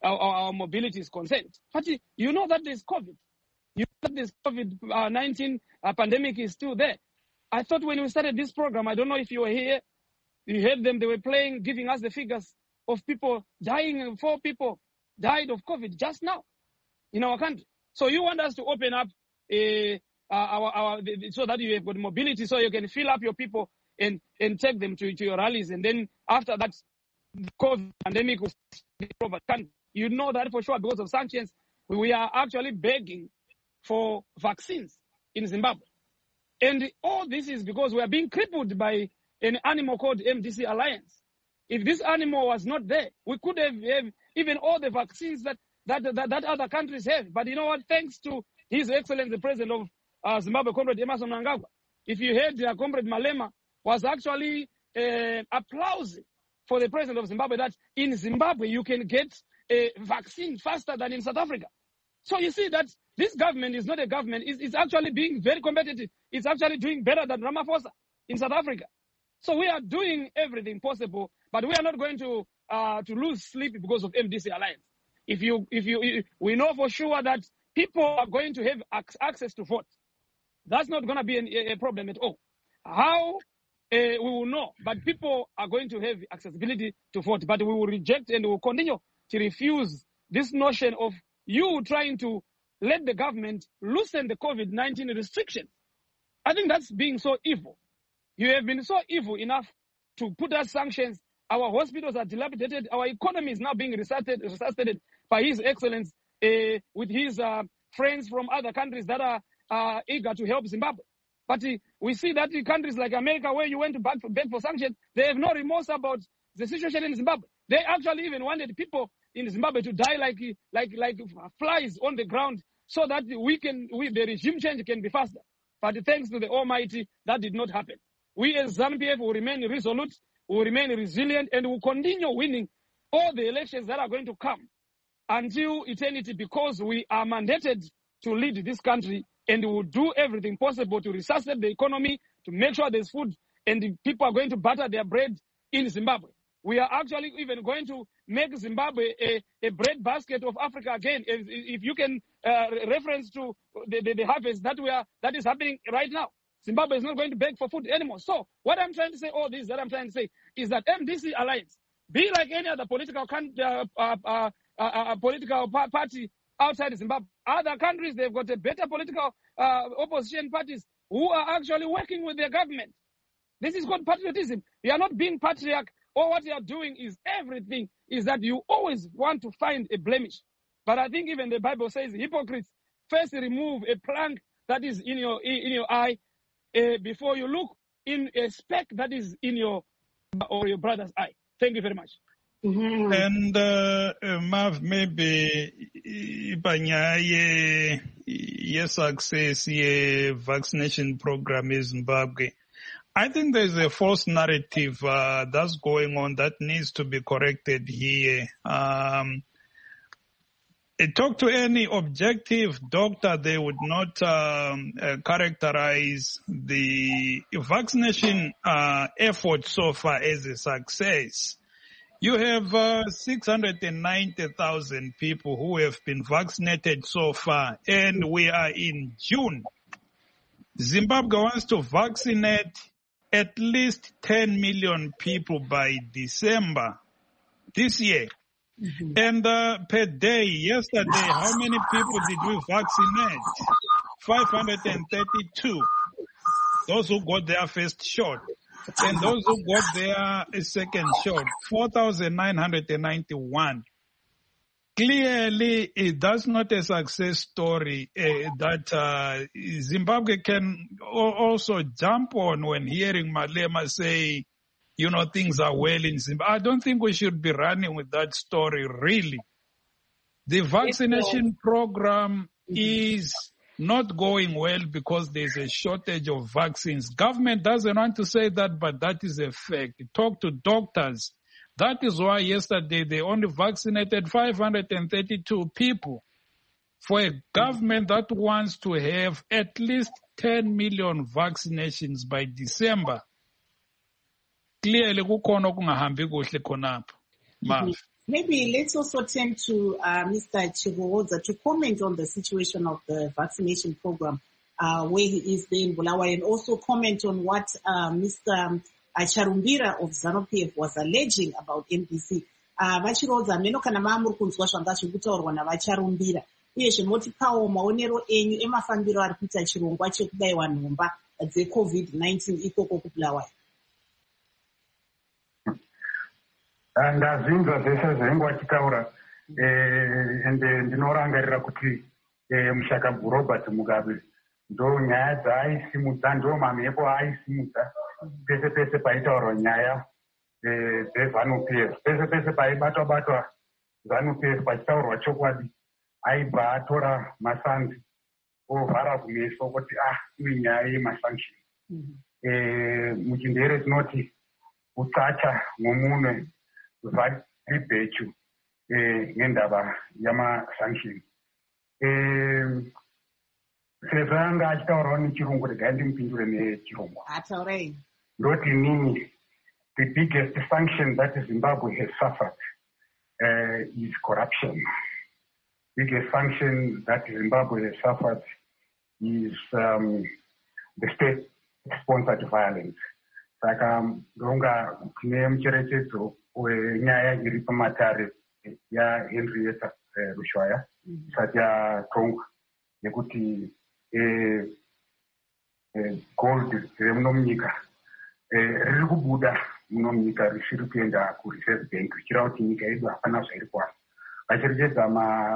our, our mobility is concerned. But you know that there's COVID. You know that this COVID nineteen uh, pandemic is still there. I thought when we started this program, I don't know if you were here, you heard them, they were playing, giving us the figures of people dying. Four people died of COVID just now in our country. So you want us to open up uh, our, our, so that you have got mobility, so you can fill up your people and, and take them to, to your rallies. And then after that, the COVID pandemic will be over. You know that for sure because of sanctions. We are actually begging for vaccines in Zimbabwe. And all this is because we are being crippled by an animal called M D C Alliance. If this animal was not there, we could have, have even all the vaccines that, that, that, that other countries have. But you know what? Thanks to His Excellency, the President of uh, Zimbabwe, Comrade Emmerson Mnangagwa, if you heard uh, Comrade Malema was actually uh, applauding for the President of Zimbabwe that in Zimbabwe you can get a vaccine faster than in South Africa. So you see that this government is not a government. It's, it's actually being very competitive. It's actually doing better than Ramaphosa in South Africa. So we are doing everything possible, but we are not going to uh, to lose sleep because of M D C Alliance. If you, if you, if we know for sure that people are going to have ac- access to vote. That's not going to be an, a problem at all. How? Uh, we will know, but people are going to have accessibility to vote, but we will reject and we will continue to refuse this notion of you trying to let the government loosen the COVID nineteen restrictions. I think that's being so evil. You have been so evil enough to put us sanctions. Our hospitals are dilapidated. Our economy is now being resuscitated by His Excellency uh, with his uh, friends from other countries that are uh, eager to help Zimbabwe. But uh, we see that in countries like America, where you went to beg for, beg for sanctions, they have no remorse about the situation in Zimbabwe. They actually even wanted people in Zimbabwe to die like like like flies on the ground, so that we can, we, the regime change can be faster. But thanks to the Almighty, that did not happen. We as ZANU P F will remain resolute, will remain resilient, and will continue winning all the elections that are going to come until eternity, because we are mandated to lead this country, and we will do everything possible to resuscitate the economy, to make sure there's food, and the people are going to butter their bread in Zimbabwe. We are actually even going to make Zimbabwe a, a bread basket of Africa again. If, if you can uh, reference to the, the, the harvest that we are that is happening right now, Zimbabwe is not going to beg for food anymore. So what I'm trying to say, all this that I'm trying to say, is that M D C Alliance, be like any other political uh, uh, uh, uh, political party outside Zimbabwe. Other countries, they've got a better political uh, opposition parties who are actually working with their government. This is called patriotism. You are not being patriarch. Or what you are doing is everything is that you always want to find a blemish. But I think even the Bible says, hypocrites, first remove a plank that is in your in your eye uh, before you look in a speck that is in your or your brother's eye. Thank you very much. Mm-hmm. And uh, uh, Mav, maybe ibanya ye ye success ye vaccination program in Zimbabwe. I think there's a false narrative uh, that's going on that needs to be corrected here. Um, talk to any objective doctor, they would not um, uh, characterize the vaccination uh, effort so far as a success. You have uh, six hundred ninety thousand people who have been vaccinated so far, and we are in June. Zimbabwe wants to vaccinate at least ten million people by December this year. Mm-hmm. And uh, per day, yesterday, how many people did we vaccinate? five hundred thirty-two. Those who got their first shot. And those who got their second shot, four thousand nine hundred ninety-one. Clearly, that's not a success story uh, that uh, Zimbabwe can also jump on when hearing Malema say, you know, things are well in Zimbabwe. I don't think we should be running with that story, really. The vaccination program is not going well because there's a shortage of vaccines. Government doesn't want to say that, but that is a fact. Talk to doctors. That is why yesterday they only vaccinated five hundred thirty-two people. For a government that wants to have at least ten million vaccinations by December, clearly kukhona kungahambi kuhle khonapho. Mav. Maybe let's also turn to uh, Mister Chiroza to comment on the situation of the vaccination program uh, where he is there in Bulawayo, and also comment on what uh, Mister Charumbira of ZANU-P F was alleging about M D C. Vachirodza meno kana maamuri kunzwa zvanga zvirikutaurwa navacharumbira uye zvinotipawo maonero enyu emafambiro ari kuita chirongwa chekubayiwa nhomba dzecovid nineteen ikoko kuBulawayo. Ndazvinzwa zvese zvainge vachitaura ende ndinorangarira kuti mushakabvu Robert Mugabe ndo nyaya dzaayisimudza, ndo mamhepo aayisimudza pese pese paitaurwa nyaya dzeZANU-P F, pese pese paibatwa batwa ZANU-P F pachitaurwa chokwadi aibva atora masanzi ovhara kumeso kuti ah ine nyaya yemasanction. Muchindere tinoti utsacha mwomunwe vari bhechu ngendaba yamasanction. Sezvo anga achitaurawo nechirungu, regai ndimupindure nechirungu. Ataurai. Ndoti nini, the biggest sanction that Zimbabwe has suffered uh, is corruption. The biggest sanction that Zimbabwe has suffered is um, the state-sponsored violence. Saka ndonga kune mucherechedzo wenyaya iri pamatare yaHenrietta Rushwaya isati yatongwa nekuti gold riri muno munyika riri kubuda muno munyika risiri kuenda kureserve bank, zvichireva kuti nyika yedu hapana zvairi kuwana. Vacherechedza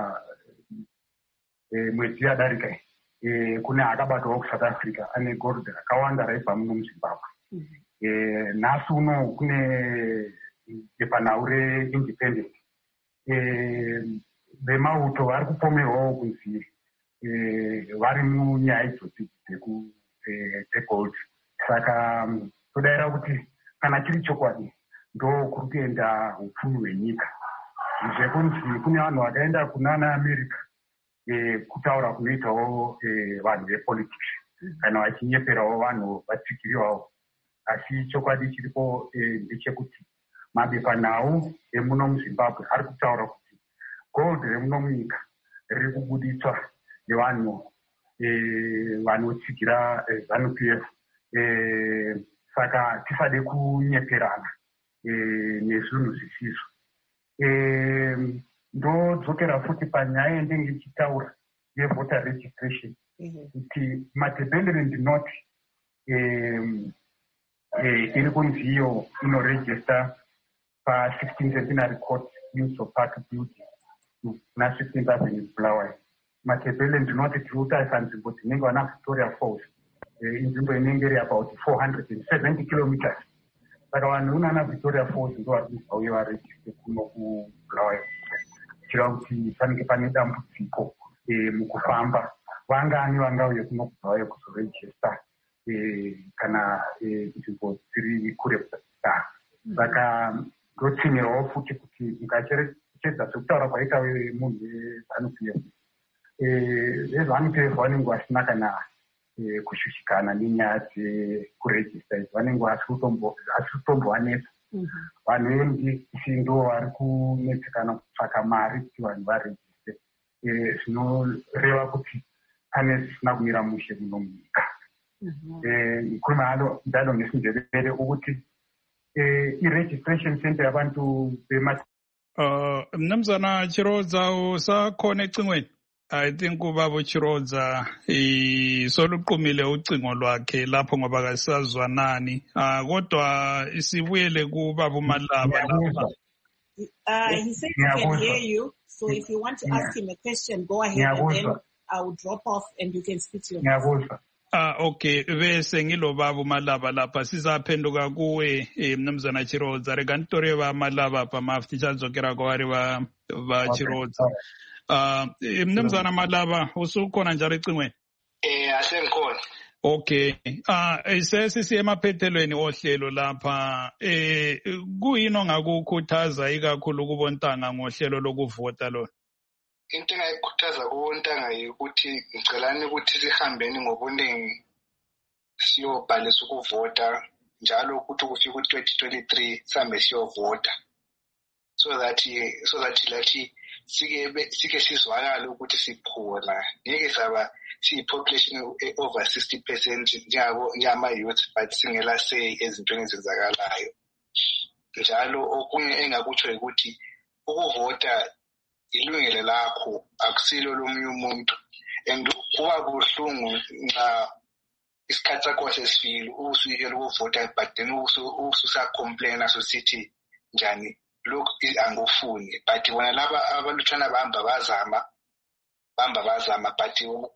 mwedzi yadarika kune akabatwawo kuSouth Africa ane gold rakawanda raibva muno muZimbabwe. Nhasi uno kune bepanhau reindependent vemauto vari kupomerwawo kunzi vari munyaya idzodzi dzegold. Saka todayira kuti kana chiri chokwadi ndo kuri kuenda upfumi hwenyika. Zvekunzi kune vanhu vakaenda kunana America kutaura kunoitawo vanhu vepolitics kana vachinyeperawo vanhu vatsigiriwawo. Asi chokwadi chiripo ndechekuti mabepanhau emuno muZimbabwe ari kutaura kuti gold remuno munyika riri kubuditswa nevanhu vanotsigira ZANU-P F. Saka tisade kunyeperana nezvinhu zvisizvo. Ndodzokera futi panyaya yendenge ichitaura yevoter registration kuti madependent not iri kunzi iyo inoregister pa-sixteenth Centenary Court Windsor Park building na sixteenth Avenue Bulawayo. Madependent not tiriutarisa nzvimbo dzinenge vana Victoria Falls, inzvimbo inenge iri about four hundred seventy kilometers. Saka vanhu unana Victoria Falls ndo vari kubva uye varegiste kuno kuBulawayo. Chireva kuti panenge pane dambudziko mukufamba. Vangani vangauye kuno kuBulawayo kuzoregista kana nzvimbo dziri kure kudaro. Saka ndotsimirawo futi kuti mukacherechedza sekutaura kwaita munhu weZANU-P F, veZANU-P F vanenge vasina kana kushushikana nenyaya dzekuregista idzi, vanenge vasi kutombovanetsa. Vanhu vendi ndo vari kunetsekana kutsvaka mari kuti vanhu varegiste, zvinoreva kuti pane zvisina kumira mushe muno munyika. Kumalo ndalo ngesinjebele ukuthi i-registration center yabantu bema uh Mnumzana Chiroza usakhona ecingweni. I think ubaba Chiroza isoluqumile ucingo lwakhe lapho ngoba kasazwanani. Ah kodwa isibuyele kubaba uMalaba lapha. Uh, he said he can hear you, so if you want to ask him a question, go ahead, and then I will drop off and you can speak to your Ah okay, bese ngilobaba uMalaba lapha sizaphenduka kuwe Mnumzana Chiroza reka ntore ba Malaba pa mafti chazokera kwari ba ba Chiroza. Ah Mnumzana Malaba usukhona njalo ecingweni? Eh asengikhona. Okay. Ah isesi emaphethelweni ohlelo lapha eh kuyini ongakukhuthaza ikakhulu kubontanga ngohlelo lokuvota lo? Into engayikhuthaza kubontanga ukuthi ngicelani ukuthi sihambeni ngobuningi siyobhalisa ukuvota njalo ukuthi kufika ku twenty twenty-three sihambe siyovota. so that so that lathi sike sike sizwakala ukuthi siphola ngeke saba siyi-population over sixty percent njengabo njama-youth but singela say ezintweni ezenzakalayo. Njalo okunye engakutsho ukuthi ukuvota ilungelo lakho akusilo lomunye umuntu, and kuba buhlungu nxa isikhathi sakho sesifile usuyekela ukuvota but then ususa-complaina society njani lokhu angufuni. But wona laba abalutshwana bahamba bazama bahamba bazama but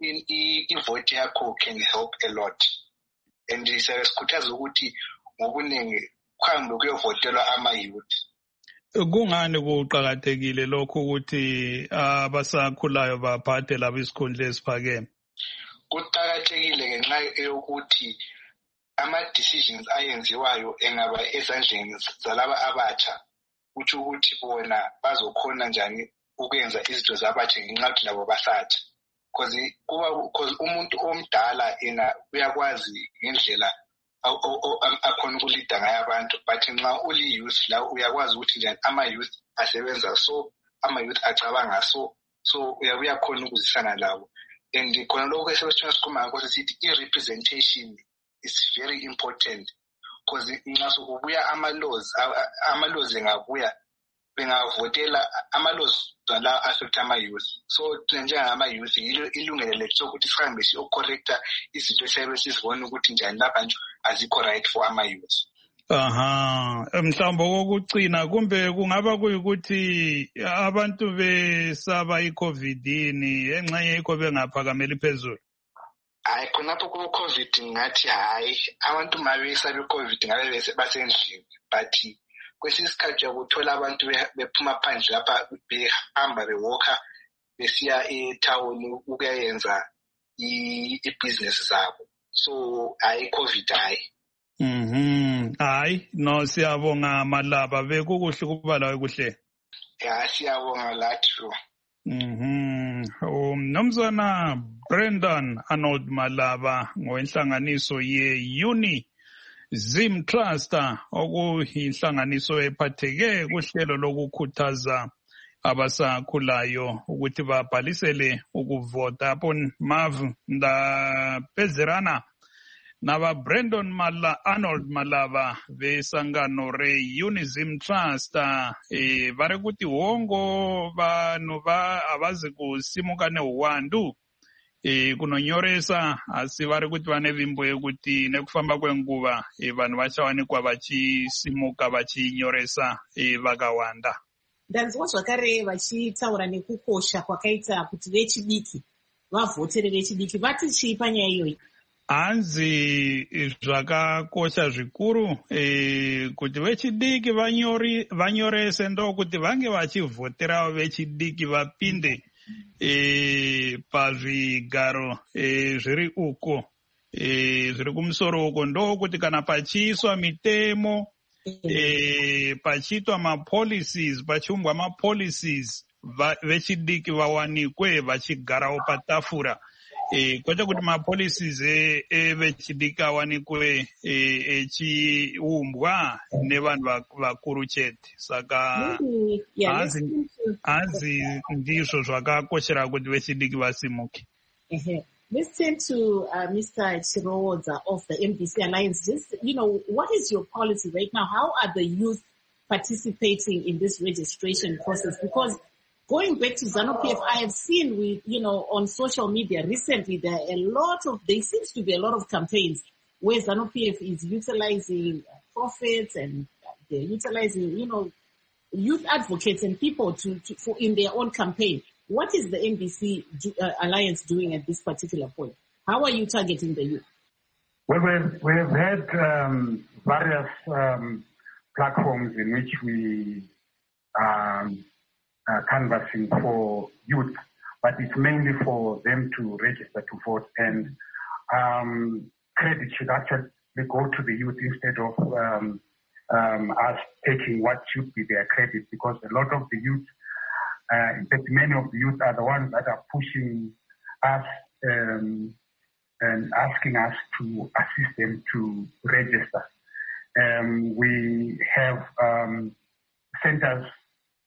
i-vote yakho can help a lot, and siyasikhuthaza ukuthi ngokuningi kuhambe kuyovotelwa ama-youth. Kungani kuqakathekile lokho ukuthi abasakhulayo baphathe labo isikhundla esiphakeme? Kuqakathekile ngenxa yokuthi ama-decisions ayenziwayo engaba ezandleni zalaba abatsha, kutsho ukuthi bona bazokhona njani ukwenza izinto zabatsha ngenxa yokuthi labo basatsha. Because because umuntu omdala yena uyakwazi ngendlela akhona ukulida ngayo abantu, but nxa uli-youth la uyakwazi ukuthi njani ama-youth asebenza so, ama-youth acabanga so, so uyakhona ukuzisana labo. And khona lokho esebesithina sikhuluma ngakho sithi i-representation is very important, because nxa sokubuya ama-laws ama-laws engabuya bengavotela ama-laws la affect ama-youth. So njengama-youth ilungelo lethu sokuthi sihambe siyocorrecta izinto esiyabe sizibona ukuthi njani lapha nje azikho right for ama-youth. Aha, mhlawumbe kokucina kumbe kungaba kuyikuthi abantu besaba i-COVID engxenye yikho bengaphakameli phezulu? Hayi, khonapho ku-COVID ngathi hayi abantu mabesaba i-COVID ngabe basendlini, but kwesinye isikhathi uyakuthola abantu bephuma phandle lapha behamba bewoka besiya ethawuni ukuyenza i-business zabo. So hayi COVID hayi. Mhm. Hayi, no siyabonga Malaba, bekukuhle kuba lawe kuhle. Ya siyabonga lathi. Mhm. Umnumzana Brendan Arnold Malaba ngowenhlanganiso ye-Uni Zim Trust okuyinhlanganiso ephatheke kuhlelo lokukhuthaza abasakhulayo ukuthi babhalisele ukuvota. Upon Mav Ndapezerana naba Brendan Mala Arnold Malaba besangano re Unizim Trust eh bare kuti hongo vanhu va avazi kusimuka neuwandu eh kunonyoresa asi vari kuti vane vimbo yekuti nekufamba kwenguva eh vanhu vachawanikwa vachisimuka vachinyoresa eh vakawanda. Ndanzwa zvakare vachitaura nekukosha kwakaita kuti vechidiki vavhotere vechidiki vati chii panyaya iyoyi? Hanzi zvakakosha zvikuru eh kuti vechidiki vanyori vanyorese ndo kuti vange vachivhoterawo vechidiki vapinde eh pazvigaro eh zviri uko eh zviri kumusoro uko ndo kuti kana pachiiswa mitemo eh pachiitwa ma-policies pachiumbwa ma-policies vechidiki vawanikwe vachigarawo patafura. Eh kwete kuti ma-policies evechidiki awanikwe echiumbwa nevanhu vakuru chete. Saka hanzi ndizvo zvakakoshera kuti vechidiki vasimuke. Let's turn to uh, Mister Chiroza of the M D C Alliance. Just, you know, what is your policy right now? How are the youth participating in this registration process? Because going back to ZANU-P F, I have seen with, you know, on social media recently, there are a lot of, there seems to be a lot of campaigns where ZANU-P F is utilizing prophets and they're utilizing, you know, youth advocates and people to, to for in their own campaign. What is the M D C uh, Alliance doing at this particular point? How are you targeting the youth? Well, we've, we've had um, various um, platforms in which we um, are canvassing for youth, but it's mainly for them to register to vote, and um, credit should actually go to the youth instead of um, um, us taking what should be their credit, because a lot of the youth Uh, in fact, many of the youth are the ones that are pushing us um, and asking us to assist them to register. Um, we have um, centers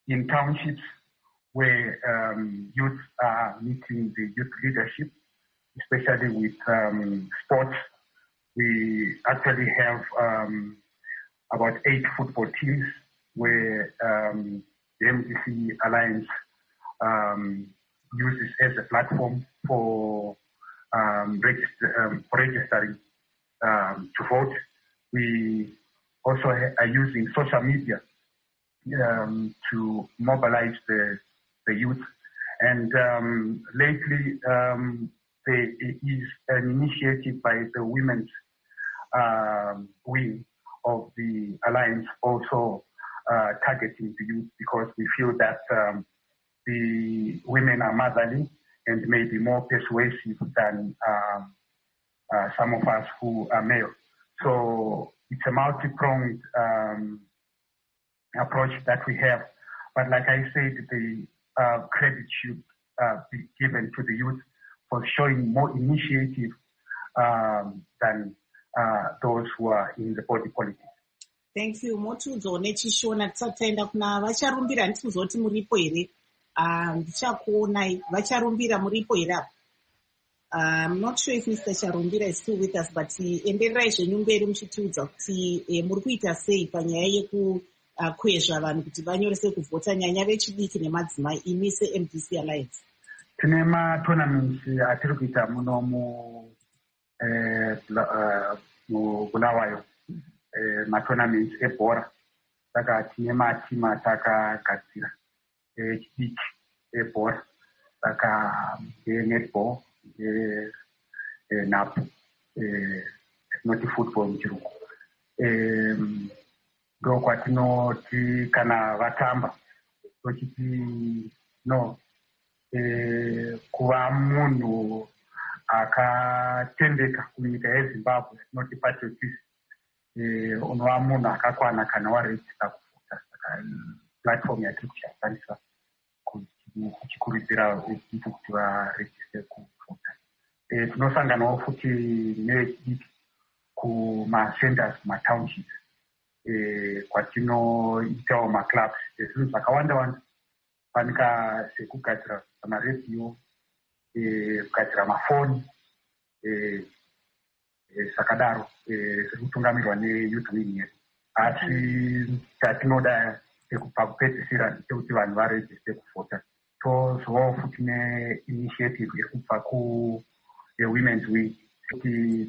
in townships where um, youth are meeting the youth leadership, especially with um, sports. We actually have um, about eight football teams where um, the M D C Alliance um, uses as a platform for um, register, um, for registering um, to vote. We also are using social media um, to mobilize the, the youth. And um, lately, um, there is an initiative by the women's um, wing of the Alliance also uh, targeting the youth, because we feel that um, the women are motherly and may be more persuasive than um, uh, some of us who are male. So it's a multi-pronged um, approach that we have. But like I said, the uh, credit should uh, be given to the youth for showing more initiative um, than uh, those who are in the body politic. Thank you. Motudzo nechishona tisataenda kuna vacharumbira ndikuzoti muripo here. Ndichakuonai vacharumbira muripo here. I'm not sure if Mister Charumbira is still with us, but endererai zvenyu mberi muchitiudza kuti muri kuita sei panyaya yekukwezva vanhu kuti vanyorese kuvhota, nyanya vechidiki nemadzimai, imi se-M D C Alliance. Tine matournaments atiri kuita muno muBulawayo, matournaments ebhora. Saka tine matimu atakagadzira echidiki ebhora, saka enetball, napo tinoti football muchirungu. Ndo kwatinoti kana vatamba tochiti no kuva munhu akatendeka kunyika yeZimbabwe, tinoti patriotism, unova munhu akakwana kana warejista kuvhota. Saka platform yatiri kushandisa kuchikurudzira vechidiki kuti varejiste kuvhota. Tinosanganawo futi nevechidiki kumacenters, matownships, kwatinoitawo maclubs ezvinhu zvakawanda wanda. Panika sekugadzira maredhiyo, kugadzira mafoni, sakadaro zviri kutungamirwa neyouth wing yedu. Asi chatinoda pakupedzisira ndechekuti vanhu varejiste kuvhota. Tozovawo futi neinitiative iri kubva kuwomen's wing kuti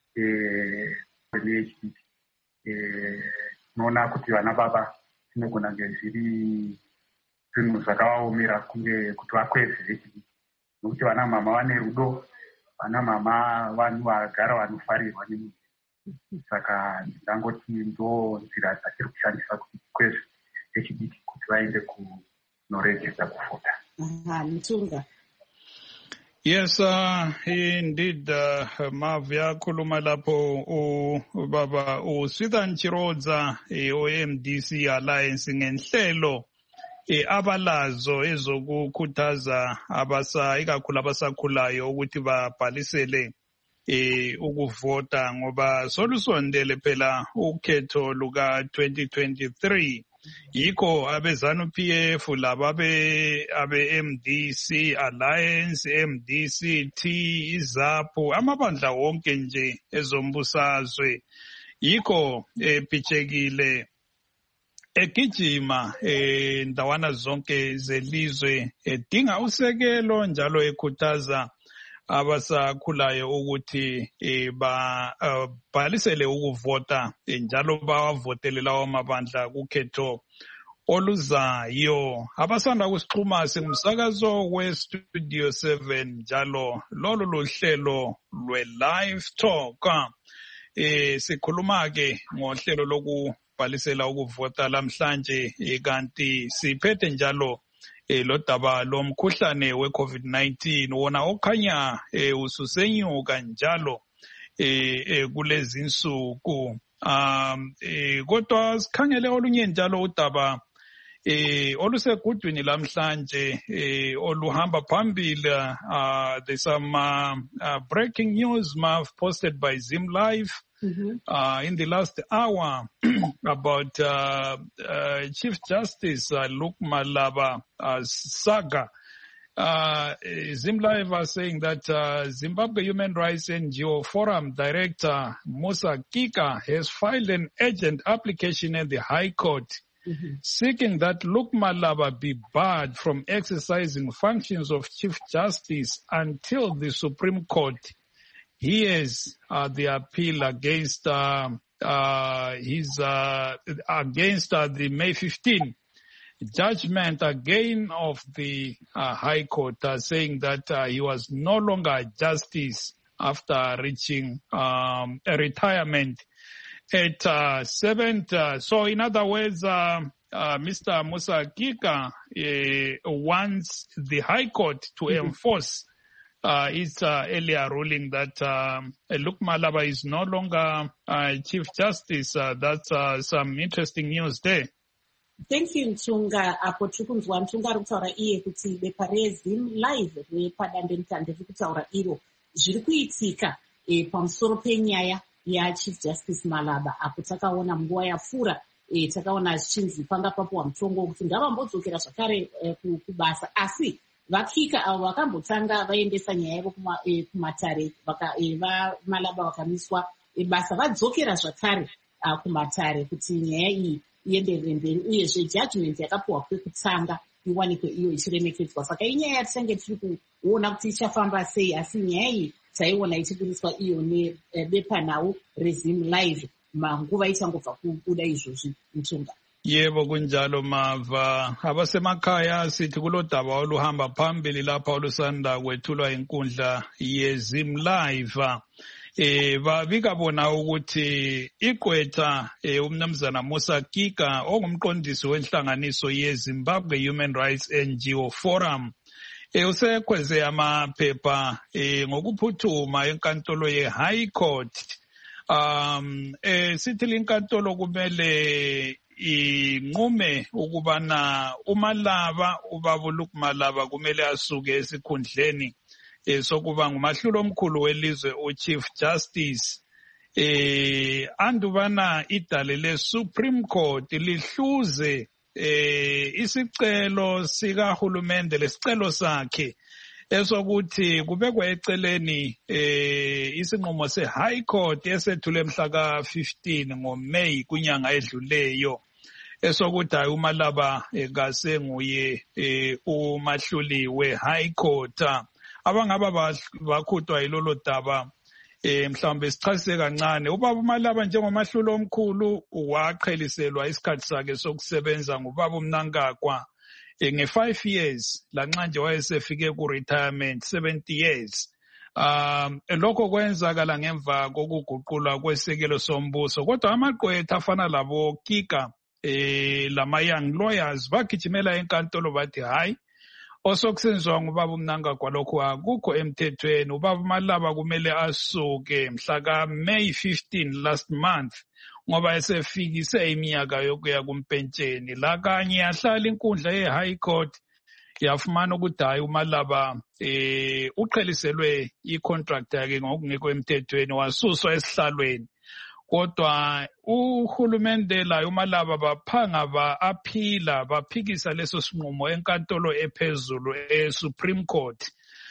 nehd tinoona kuti vana baba tinogona kunge zviri zvinhu zvakavaomera kunge kuti vakwezve vechidiki, nokuti vana mama vane rudo, vana mama vanhu vagara vanofarirwa nemunhu. Saka ndangoti ndo nzira dzatiri kushandisa kuti kwezve vechidiki kuti vaende kunorejista kuvhota. Mutunga. Yes, uh, indeed, uh, Mavya khuluma lapho ubaba uSwithan Chirodza o-M D C Alliance ngenhlelo abalazo ezokukhuthaza abasa ikakhulu abasakhulayo ukuthi babhalisele ukuvota, ngoba solusondele phela ukhetho luka twenty twenty-three. Yikho abezanu P F laba abe-M D C Alliance, M D C T, iZAPU, amabandla wonke nje ezombusazwe, yikho ephithekile egijima ndawana zonke zelizwe edinga usekelo, njalo ekhuthaza abasakhulayo ukuthi babhalisele ukuvota njalo bawavotele lawo mabandla kukhetho oluzayo. Abasanda kusixhuma singumsakazo weStudio seven, njalo lolu luhlelo lwe-Live Talk. Eh sikhuluma ke ngohlelo lokubhalisela ukuvota lamhlanje, kanti siphethe njalo lo daba lomkhuhlane we-COVID nineteen, wona okhanya ususenyuka njalo kulezi nsuku. Um kodwa sikhangele olunye njalo udaba eh olusegudwini lamhlanje eh oluhamba phambili. Uh, there's some uh, uh, breaking news Mav posted by Zim Live mm-hmm. uh, in the last hour about uh, uh, Chief Justice uh, Luke Malaba uh, saga. Uh, Zim Live are saying that uh, Zimbabwe Human Rights N G O Forum Director Musa Kika has filed an urgent application at the High Court mm-hmm. seeking that Luke Malaba be barred from exercising functions of Chief Justice until the Supreme Court hears uh, the appeal against uh, uh, his uh, against uh, the May fifteenth judgment again of the uh, High Court, uh, saying that uh, he was no longer a justice after reaching um, a retirement at uh, seventh. Uh, so, in other words, uh, uh, Mister Musa Kika uh, wants the High Court to mm-hmm. enforce uh, its uh, earlier ruling that um, Luke Malaba is no longer uh, Chief Justice. Uh, that's uh, some interesting news there. Thank you, Ntunga. Apo tikunzwa Ntunga ari kutaura iye kuti bepa reZim Live repadandemutande riri kutaura iro zviri kuitika e, pamusoro penyaya yaChief Justice Malaba. Apo takaona munguva yapfuura e, takaona zvichinzi panga papuwa mutongo kuti ngavambodzokera zvakare e, kubasa, asi vakika avo vakambotanga vaendesa nyaya yavo e, kumatare vaka, e, va Malaba vakamiswa e, basa vadzokera zvakare kumatare kuti nyaya iyi ienderere mberi uyezve judgment yakapuwa kwekutanga iwanikwe iyo ichiremekedzwa. Saka inyaya yatichange tiri kuona kuti ichafamba sei, asi nyaya iyi taiona ichiburiswa iyo nebepa nhau reZim Live manguva ichangobva kubuda izvozvi. Ntunga. Yebo kunjalo Mava. Abasemakhaya sithi kulodaba oluhamba phambili lapha olusanda kwethulwa inkundla yeZim Live. Eh babika bona ukuthi igqwetha eh, umnumzana Musa Kika ongumqondisi wenhlanganiso yeZimbabwe Human Rights N G O Forum eh usekweze amaphepha eh ngokuphuthuma enkantolo ye-High Court. Um eh sithi linkantolo kumele inqume ukubana uMalaba ubaba Luke Malaba kumele asuke esikhundleni eh sokuba ngumahlulo omkhulu welizwe uChief Justice eh andubana idale le Supreme Court lihluze eh isicelo sika hulumende lesicelo sakhe esokuthi kubekwe eceleni eh isinqumo se-High Court esethule mhla ka fifteen ngoMay kunyanga edluleyo esokuthi hayi uMalaba ekase nguye eh umahluli we-High Court. Abangaba bakhutwa yilolo daba eh mhlawumbe sichasise kancane. Ubaba uMalaba njengomahlulo omkhulu waqheliselwa isikhathi sakhe sokusebenza ngubaba uMnangagwa nge five years lanxa nje wayesefike ku retirement seventy years. Um lokho kwenzakala ngemva kokuguqulwa kwesekelo sombuso, kodwa amaqwetha afana labo Kika eh lama young lawyers bagijimela enkantolo bathi hayi osokusenziwa ngubaba uMnangagwa lokho akukho emthethweni. Ubaba uMalaba kumele asuke mhla ka May fifteenth last month ngoba esefikise iminyaka yokuya kumpentsheni. La kanye yahlala inkundla ye-High Court yafumana ukuthi hayi uMalaba eh uqheliselwe i-contract yakhe ngokungekho emthethweni wasuswa esihlalweni. Kodwa uhulumende la uMalaba baphanga ba aphila baphikisa leso sinqumo enkantolo ephezulu e-Supreme Court.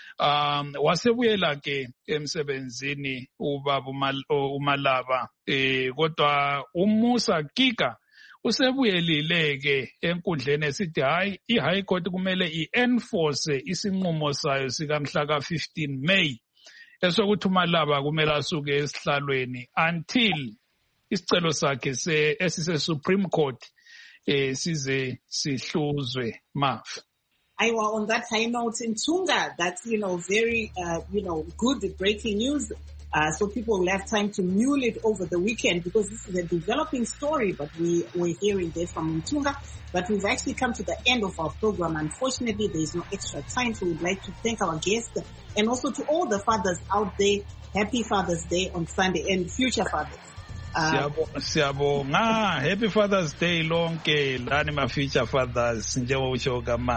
Um wasebuyela ke emsebenzini ubaba uMalaba eh kodwa uMusa Kika usebuyelile ke enkundleni esithi hayi i-High Court kumele i-enforce isinqumo sayo sikamhla ka fifteen May esokuthi uMalaba kumele asuke esihlalweni until isicelo sakhe se esise Supreme Court eh size sihluzwe. Mav. Aiwa, on that high note, in Ntunga, that's, you know, very, uh, you know, good breaking news. Uh, so people will have time to mule it over the weekend because this is a developing story, but we, we're hearing this from Ntunga. But we've actually come to the end of our program. Unfortunately, there is no extra time, so we'd like to thank our guests and also to all the fathers out there. Happy Father's Day on Sunday and future fathers. Siyabonga. Happy Father's Day lonke lani ma future fathers njengokusho kama